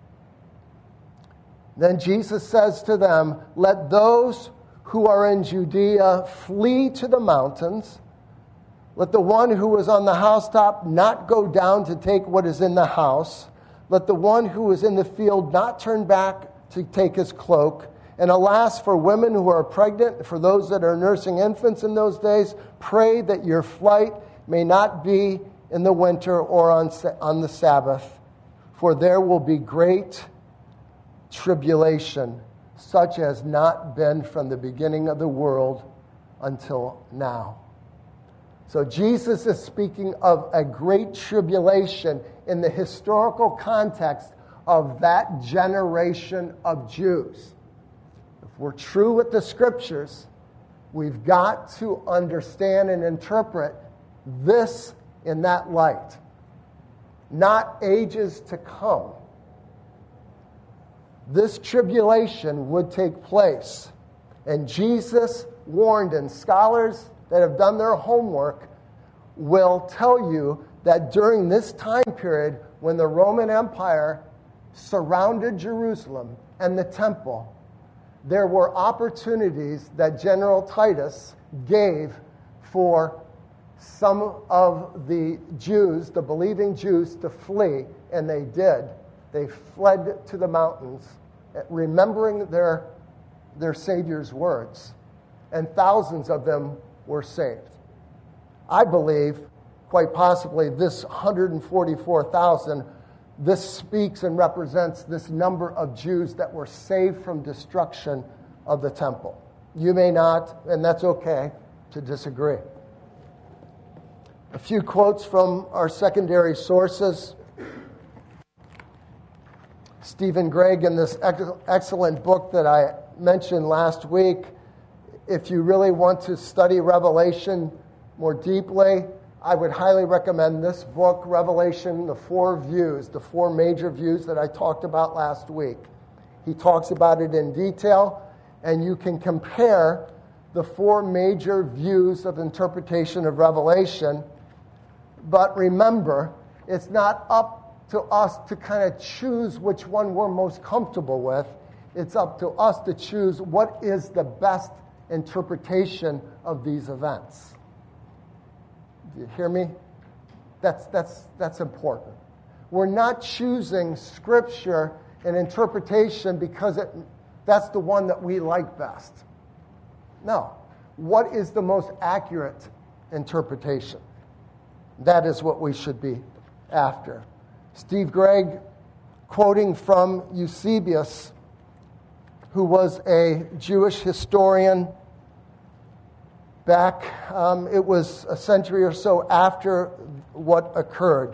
Then Jesus says to them, let those who are in Judea flee to the mountains. Let the one who is on the housetop not go down to take what is in the house. Let the one who is in the field not turn back to take his cloak. And alas, for women who are pregnant, for those that are nursing infants in those days, pray that your flight may not be in the winter or on the Sabbath, for there will be great tribulation, such as not been from the beginning of the world until now. So Jesus is speaking of a great tribulation in the historical context of that generation of Jews. If we're true with the scriptures, we've got to understand and interpret this in that light, not ages to come. This tribulation would take place, and Jesus warned, and scholars that have done their homework will tell you that during this time period when the Roman Empire surrounded Jerusalem and the temple, there were opportunities that General Titus gave for some of the Jews, the believing Jews, to flee, and they did. They fled to the mountains, remembering their Savior's words, and thousands of them were saved. I believe, quite possibly, this 144,000, this speaks and represents this number of Jews that were saved from destruction of the temple. You may not, and that's okay to disagree. A few quotes from our secondary sources. Stephen Gregg, in this excellent book that I mentioned last week, if you really want to study Revelation more deeply, I would highly recommend this book, Revelation, the four major views that I talked about last week. He talks about it in detail, and you can compare the four major views of interpretation of Revelation. But remember, it's not up to us to kind of choose which one we're most comfortable with. It's up to us to choose what is the best interpretation of these events. Do you hear me? That's important. We're not choosing Scripture and interpretation because that's the one that we like best. No. What is the most accurate interpretation? That is what we should be after. Steve Gregg, quoting from Eusebius, who was a Jewish historian back, it was a century or so after what occurred.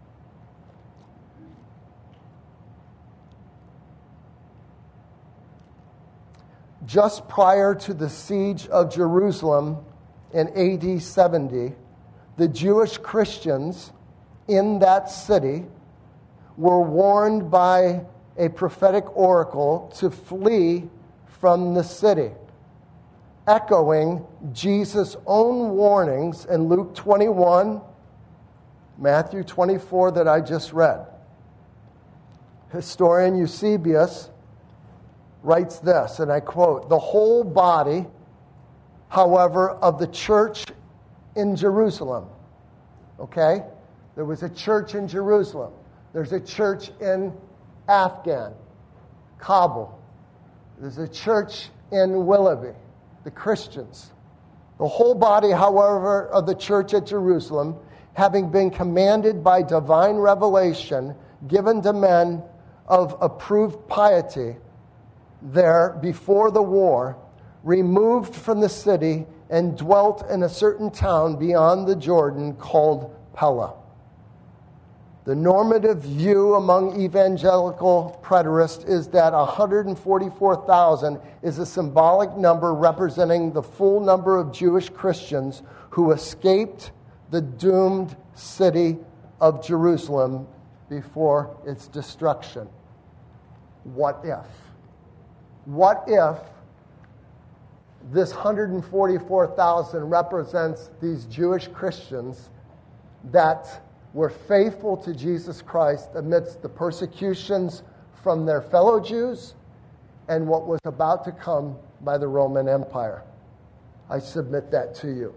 Just prior to the siege of Jerusalem in AD 70, the Jewish Christians in that city were warned by a prophetic oracle to flee from the city, echoing Jesus' own warnings in Luke 21, Matthew 24 that I just read. Historian Eusebius writes this, and I quote, "The whole body, however, of the church in Jerusalem," okay? There was a church in Jerusalem. There's a church in Afghan, Kabul. There's a church in Willoughby, the Christians. The whole body, however, of the church at Jerusalem, having been commanded by divine revelation given to men of approved piety there before the war, removed from the city and dwelt in a certain town beyond the Jordan called Pella. The normative view among evangelical preterists is that 144,000 is a symbolic number representing the full number of Jewish Christians who escaped the doomed city of Jerusalem before its destruction. What if? What if this 144,000 represents these Jewish Christians that were faithful to Jesus Christ amidst the persecutions from their fellow Jews and what was about to come by the Roman Empire? I submit that to you.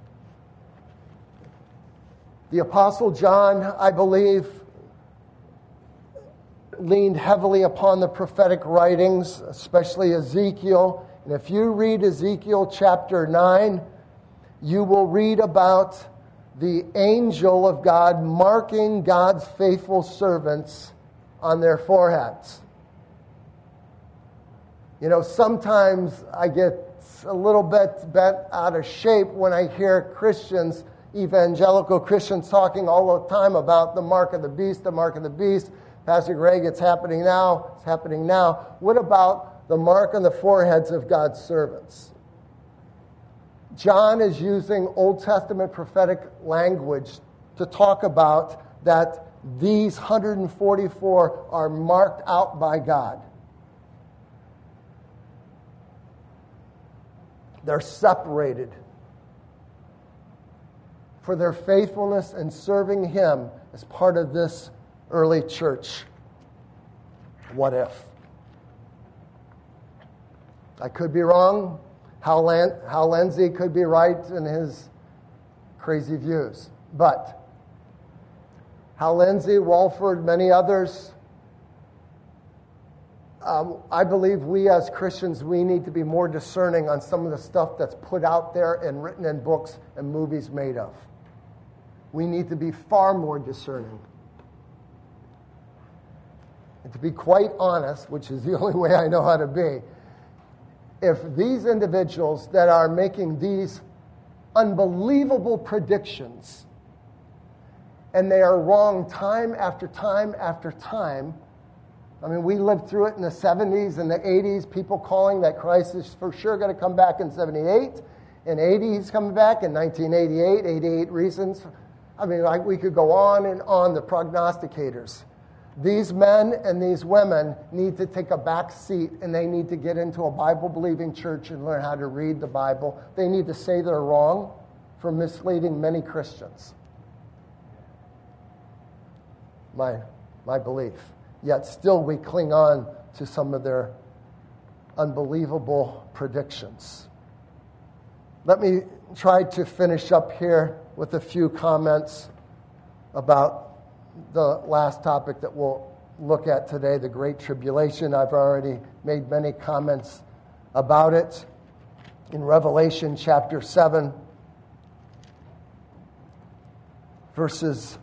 The Apostle John, I believe, leaned heavily upon the prophetic writings, especially Ezekiel. And if you read Ezekiel chapter 9, you will read about the angel of God marking God's faithful servants on their foreheads. You know, sometimes I get a little bit bent out of shape when I hear Christians, evangelical Christians, talking all the time about the mark of the beast, the mark of the beast. Pastor Greg, it's happening now. It's happening now. What about the mark on the foreheads of God's servants? John is using Old Testament prophetic language to talk about that these 144 are marked out by God. They're separated for their faithfulness and serving Him as part of this early church. What if? I could be wrong. Hal Lindsey could be right in his crazy views. But Hal Lindsey, Walford, many others, I believe we as Christians, we need to be more discerning on some of the stuff that's put out there and written in books and movies made of. We need to be far more discerning. And to be quite honest, which is the only way I know how to be, if these individuals that are making these unbelievable predictions, and they are wrong time after time after time, I mean, we lived through it in the 70s and the 80s, people calling that Christ is for sure going to come back in 78. In 80, he's coming back. In 1988, 88 reasons. I mean, we could go on and on, the prognosticators. These men and these women need to take a back seat, and they need to get into a Bible-believing church and learn how to read the Bible. They need to say they're wrong for misleading many Christians. My belief. Yet still we cling on to some of their unbelievable predictions. Let me try to finish up here with a few comments about the last topic that we'll look at today, the Great Tribulation. I've already made many comments about it. In Revelation chapter 7, verses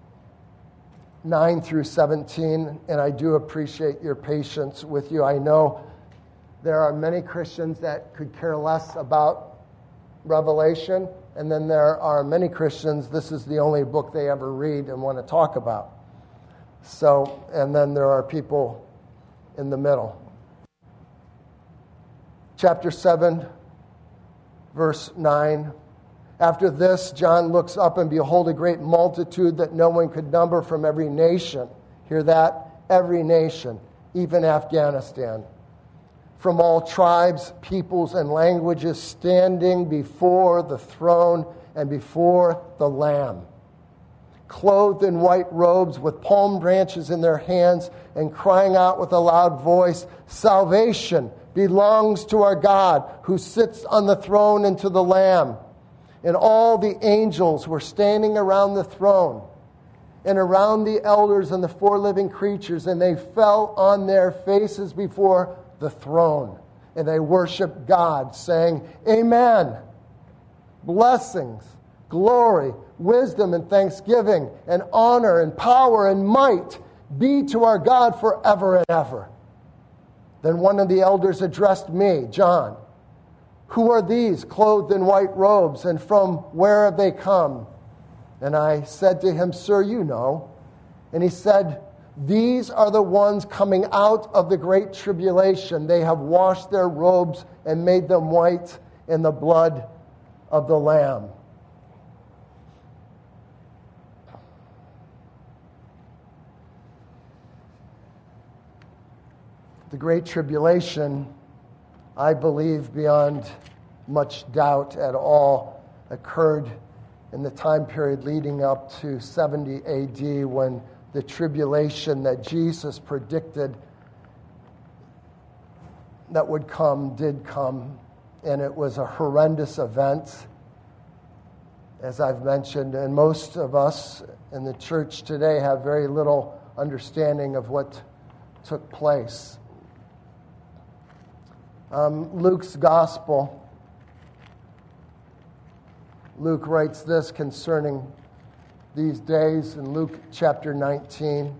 9 through 17, and I do appreciate your patience with you. I know there are many Christians that could care less about Revelation, and then there are many Christians, this is the only book they ever read and want to talk about. So, and then there are people in the middle. Chapter 7, verse 9. After this, John looks up, and behold, a great multitude that no one could number from every nation. Hear that? Every nation, even Afghanistan. From all tribes, peoples, and languages, standing before the throne and before the Lamb, clothed in white robes with palm branches in their hands, and crying out with a loud voice, "Salvation belongs to our God, who sits on the throne, and to the Lamb." And all the angels were standing around the throne and around the elders and the four living creatures, and they fell on their faces before the throne, and they worshiped God, saying, "Amen. Blessings, glory, wisdom, and thanksgiving, and honor, and power, and might be to our God forever and ever." Then one of the elders addressed me, John. "Who are these clothed in white robes, and from where have they come?" And I said to him, "Sir, you know." And he said, "These are the ones coming out of the great tribulation. They have washed their robes and made them white in the blood of the Lamb." The great tribulation, I believe beyond much doubt at all, occurred in the time period leading up to 70 AD, when the tribulation that Jesus predicted that would come did come, and it was a horrendous event, as I've mentioned, and most of us in the church today have very little understanding of what took place. Luke's gospel, Luke writes this concerning these days in Luke chapter 19,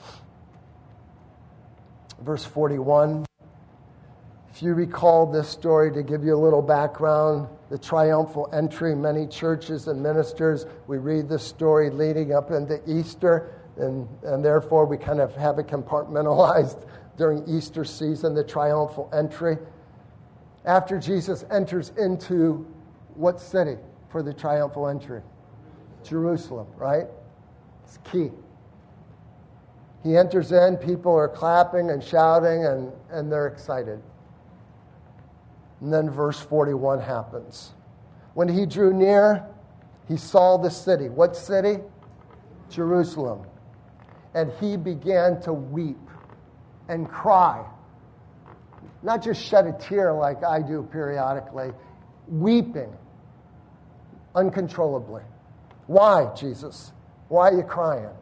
verse 41. If you recall this story, to give you a little background, the triumphal entry, many churches and ministers, we read this story leading up into Easter, and therefore we kind of have it compartmentalized during Easter season, the triumphal entry. After Jesus enters into what city for the triumphal entry? Jerusalem, right? It's key. He enters in, people are clapping and shouting, and they're excited. And then verse 41 happens. When he drew near, he saw the city. What city? Jerusalem. And he began to weep and cry. Not just shed a tear like I do periodically, weeping uncontrollably. Why, Jesus? Why are you crying?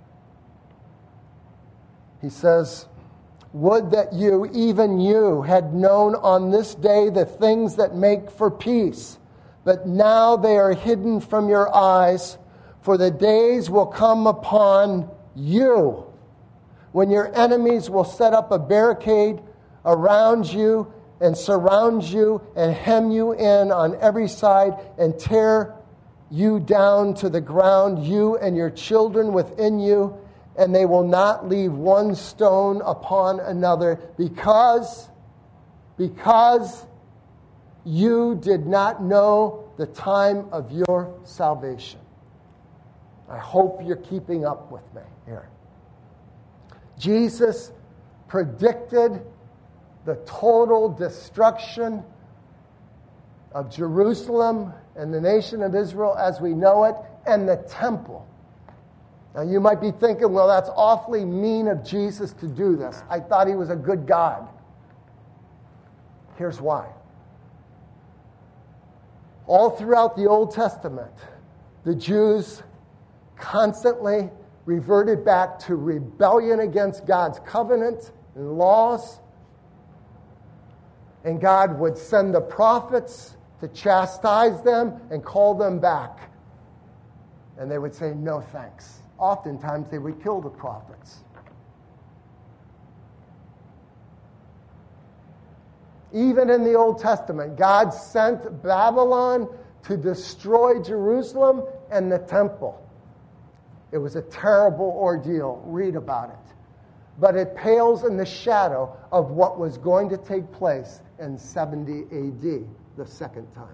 He says, "Would that you, even you, had known on this day the things that make for peace, but now they are hidden from your eyes, for the days will come upon you when your enemies will set up a barricade around you and surround you and hem you in on every side and tear you down to the ground, you and your children within you, and they will not leave one stone upon another, because you did not know the time of your salvation. I hope you're keeping up with me here. Jesus predicted the total destruction of Jerusalem and the nation of Israel as we know it, and the temple. Now you might be thinking, well, that's awfully mean of Jesus to do this. I thought he was a good God. Here's why. All throughout the Old Testament, the Jews constantly reverted back to rebellion against God's covenant and laws. And God would send the prophets to chastise them and call them back. And they would say, no thanks. Oftentimes they would kill the prophets. Even in the Old Testament, God sent Babylon to destroy Jerusalem and the temple. It was a terrible ordeal. Read about it. But it pales in the shadow of what was going to take place in 70 AD, the second time.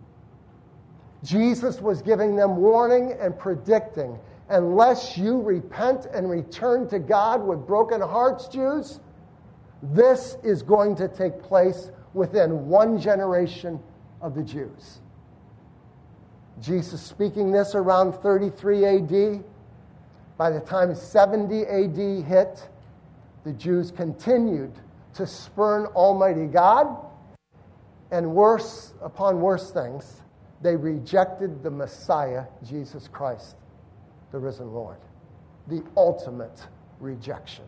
Jesus was giving them warning and predicting, unless you repent and return to God with broken hearts, Jews, this is going to take place within one generation of the Jews. Jesus speaking this around 33 AD. By the time 70 AD hit, the Jews continued to spurn Almighty God, and worse upon worse things, they rejected the Messiah, Jesus Christ, the risen Lord. The ultimate rejection.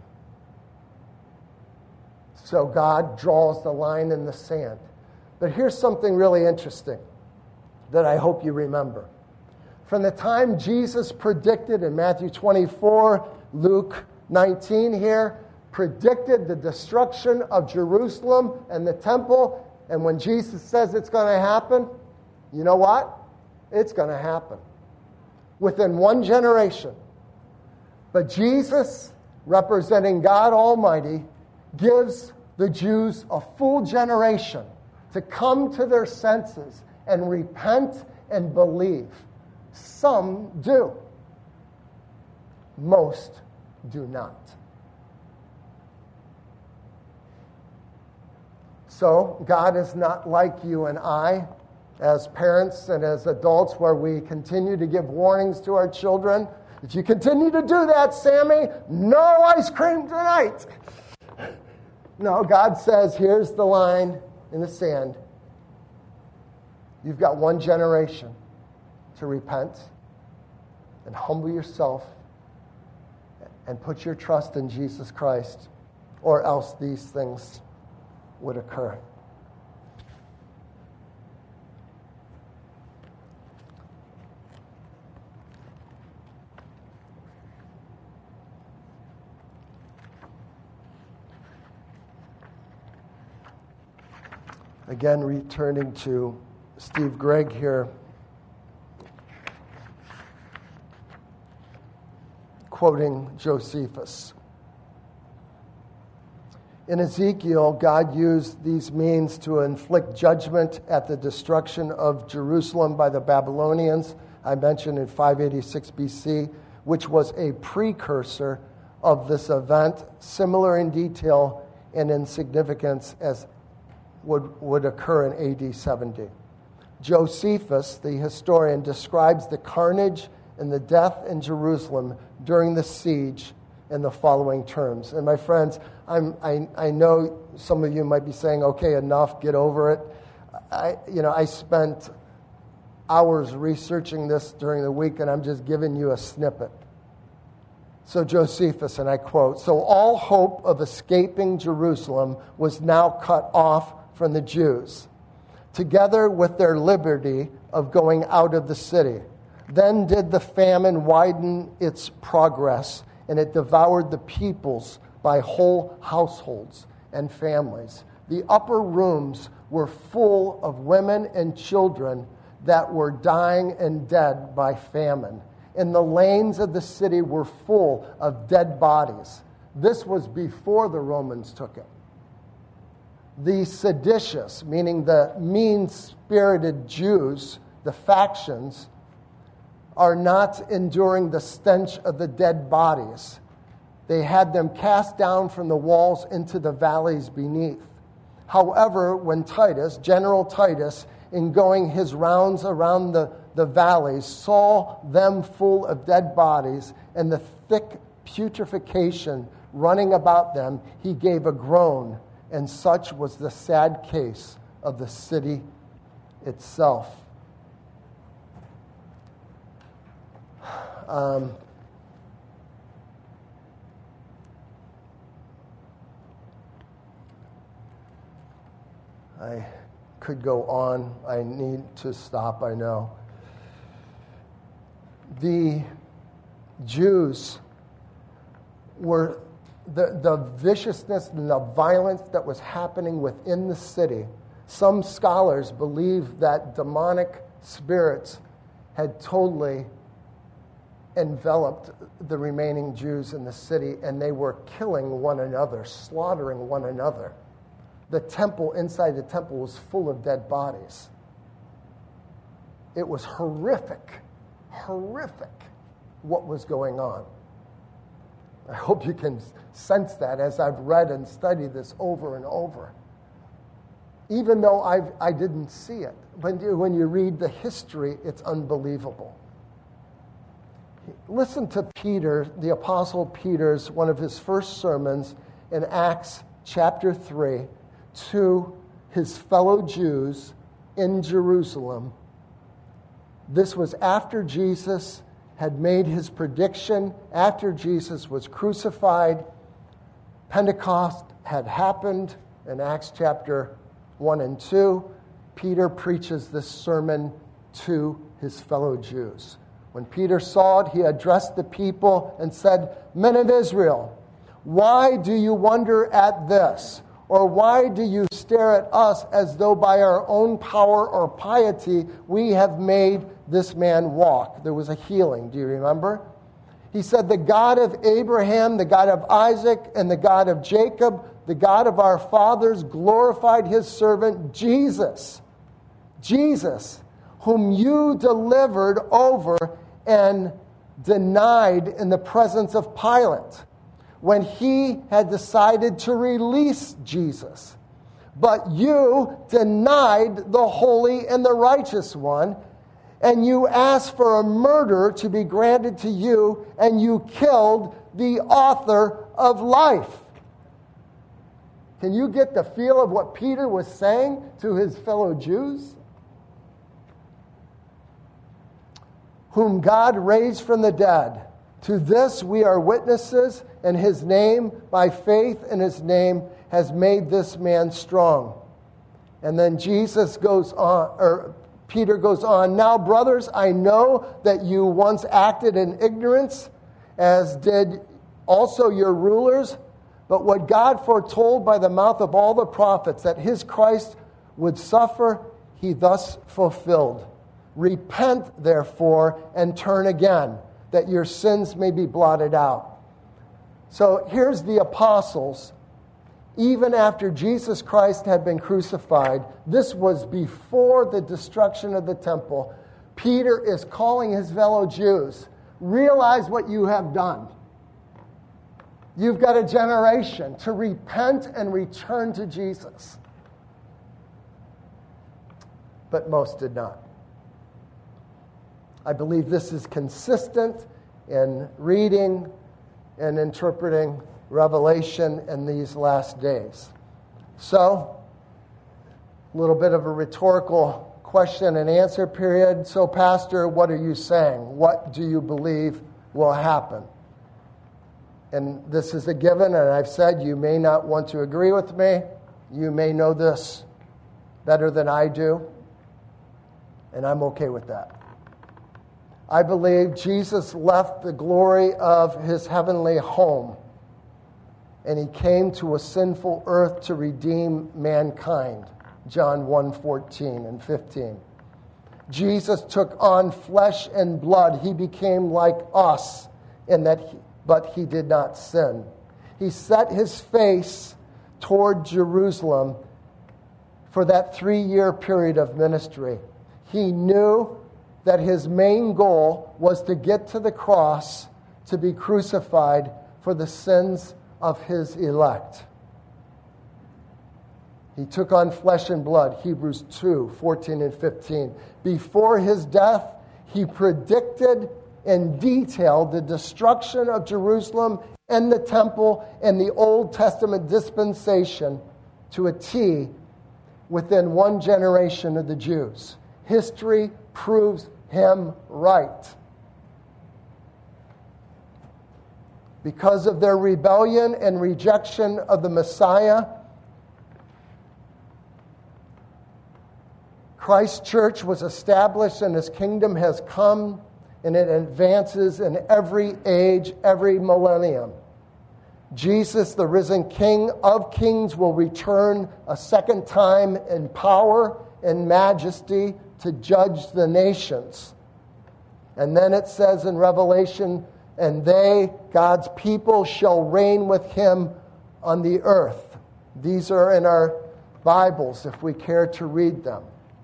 So God draws the line in the sand. But here's something really interesting that I hope you remember. From the time Jesus predicted in Matthew 24, Luke 19 here, predicted the destruction of Jerusalem and the temple, and when Jesus says it's going to happen, you know what? It's going to happen. Within one generation. But Jesus, representing God Almighty, gives the Jews a full generation to come to their senses and repent and believe. Some do. Most do not. So, God is not like you and I as parents and as adults, where we continue to give warnings to our children. If you continue to do that, Sammy, no ice cream tonight. No, God says, here's the line in the sand. You've got one generation to repent and humble yourself and put your trust in Jesus Christ, or else these things would occur. Again, returning to Steve Gregg here, quoting Josephus. In Ezekiel, God used these means to inflict judgment at the destruction of Jerusalem by the Babylonians, I mentioned in 586 BC, which was a precursor of this event, similar in detail and in significance as would occur in AD 70. Josephus, the historian, describes the carnage and the death in Jerusalem during the siege in the following terms. And my friends, I know some of you might be saying, okay, enough, get over it. I spent hours researching this during the week, and I'm just giving you a snippet. So Josephus, and I quote, "So all hope of escaping Jerusalem was now cut off from the Jews, together with their liberty of going out of the city. Then did the famine widen its progress, and it devoured the peoples by whole households and families. The upper rooms were full of women and children that were dying and dead by famine, and the lanes of the city were full of dead bodies. This was before the Romans took it. The seditious, meaning the mean-spirited Jews, the factions, are not enduring the stench of the dead bodies. They had them cast down from the walls into the valleys beneath. However, when Titus, General Titus, in going his rounds around the valleys, saw them full of dead bodies and the thick putrefaction running about them, he gave a groan, and such was the sad case of the city itself. I could go on. I need to stop, I know. The Jews were the viciousness and the violence that was happening within the city. Some scholars believe that demonic spirits had totally enveloped the remaining Jews in the city, and they were killing one another, slaughtering one another. The temple, inside the temple, was full of dead bodies. It was horrific what was going on. I hope you can sense that as I've read and studied this over and over. Even though I didn't see it. When you read the history, it's unbelievable. Listen to Peter, the Apostle Peter's, one of his first sermons in Acts chapter 3, to his fellow Jews in Jerusalem. This was after Jesus had made his prediction, after Jesus was crucified. Pentecost had happened in Acts chapter 1 and 2. Peter preaches this sermon to his fellow Jews. When Peter saw it, he addressed the people and said, "Men of Israel, why do you wonder at this? Or why do you stare at us as though by our own power or piety we have made this man walk?" There was a healing, do you remember? He said, "The God of Abraham, the God of Isaac, and the God of Jacob, the God of our fathers, glorified his servant Jesus. Jesus, whom you delivered over and denied in the presence of Pilate, when he had decided to release Jesus. But you denied the holy and the righteous one, and you asked for a murderer to be granted to you, and you killed the author of life." Can you get the feel of what Peter was saying to his fellow Jews? "Whom God raised from the dead. To this we are witnesses, and his name, by faith in his name, has made this man strong." And then Peter goes on, "Now, brothers, I know that you once acted in ignorance, as did also your rulers. But what God foretold by the mouth of all the prophets, that his Christ would suffer, he thus fulfilled. Repent, therefore, and turn again, that your sins may be blotted out." So here's the apostles. Even after Jesus Christ had been crucified, this was before the destruction of the temple, Peter is calling his fellow Jews, realize what you have done. You've got a generation to repent and return to Jesus. But most did not. I believe this is consistent in reading and interpreting Revelation in these last days. So, a little bit of a rhetorical question and answer period. So, Pastor, what are you saying? What do you believe will happen? And this is a given, and I've said you may not want to agree with me. You may know this better than I do, and I'm okay with that. I believe Jesus left the glory of his heavenly home, and he came to a sinful earth to redeem mankind. John 1:14 and 15. Jesus took on flesh and blood. He became like us, but he did not sin. He set his face toward Jerusalem for that 3-year period of ministry. He knew that his main goal was to get to the cross to be crucified for the sins of his elect. He took on flesh and blood, Hebrews 2:14 and 15. Before his death, he predicted in detail the destruction of Jerusalem and the temple and the Old Testament dispensation to a T within one generation of the Jews. History proves him right. Because of their rebellion and rejection of the Messiah, Christ's church was established and his kingdom has come, and it advances in every age, every millennium. Jesus, the risen King of kings, will return a second time in power and majesty to judge the nations. And then it says in Revelation, and they, God's people, shall reign with him on the earth. These are in our Bibles if we care to read them.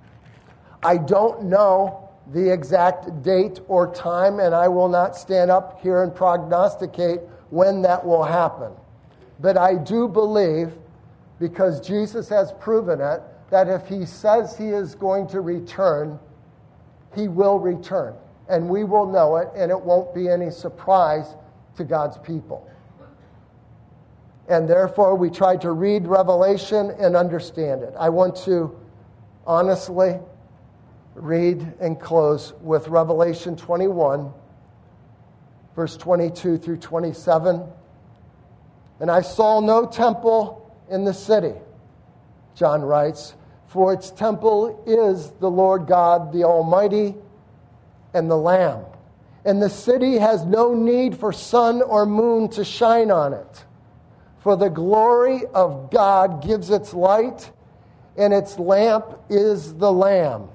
I don't know the exact date or time, and I will not stand up here and prognosticate when that will happen. But I do believe, because Jesus has proven it, that if he says he is going to return, he will return. And we will know it, and it won't be any surprise to God's people. And therefore, we try to read Revelation and understand it. I want to honestly read and close with Revelation 21, verse 22 through 27. And I saw no temple in the city, John writes, for its temple is the Lord God, the Almighty, and the Lamb. And the city has no need for sun or moon to shine on it. For the glory of God gives its light, and its lamp is the Lamb.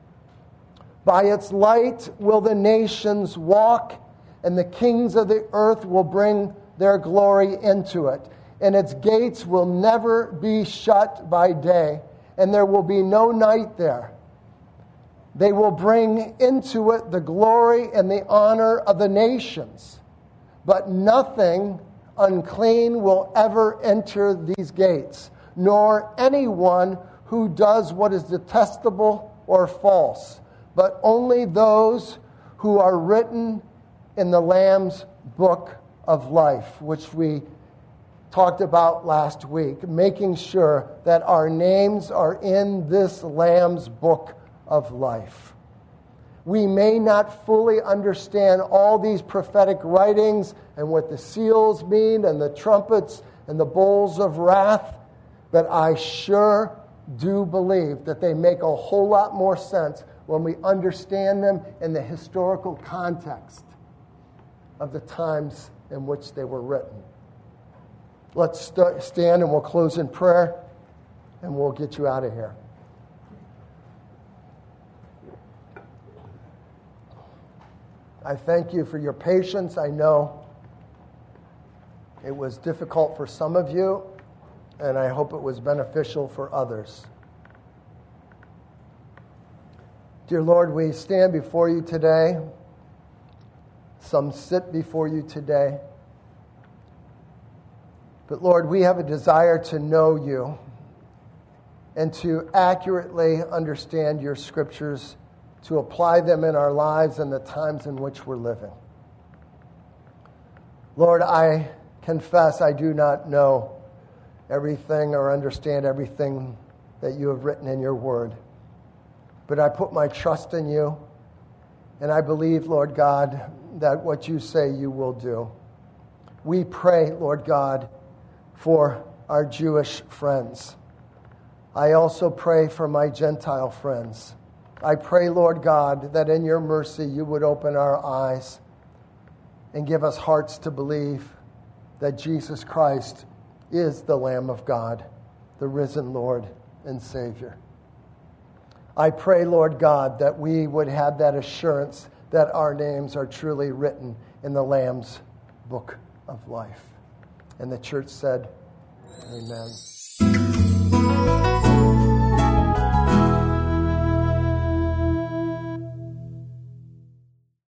By its light will the nations walk, and the kings of the earth will bring their glory into it. And its gates will never be shut by day, and there will be no night there. They will bring into it the glory and the honor of the nations. But nothing unclean will ever enter these gates, nor anyone who does what is detestable or false, but only those who are written in the Lamb's book of life, which we talked about last week, making sure that our names are in this Lamb's book of life. We may not fully understand all these prophetic writings and what the seals mean and the trumpets and the bowls of wrath, but I sure do believe that they make a whole lot more sense when we understand them in the historical context of the times in which they were written. Let's stand and we'll close in prayer, and we'll get you out of here. I thank you for your patience. I know it was difficult for some of you, and I hope it was beneficial for others. Dear Lord, we stand before you today. Some sit before you today. But Lord, we have a desire to know you and to accurately understand your scriptures, to apply them in our lives and the times in which we're living. Lord, I confess I do not know everything or understand everything that you have written in your word. But I put my trust in you, and I believe, Lord God, that what you say you will do. We pray, Lord God, for our Jewish friends. I also pray for my Gentile friends. I pray, Lord God, that in your mercy you would open our eyes and give us hearts to believe that Jesus Christ is the Lamb of God, the risen Lord and Savior. I pray, Lord God, that we would have that assurance that our names are truly written in the Lamb's book of life. And the church said, Amen.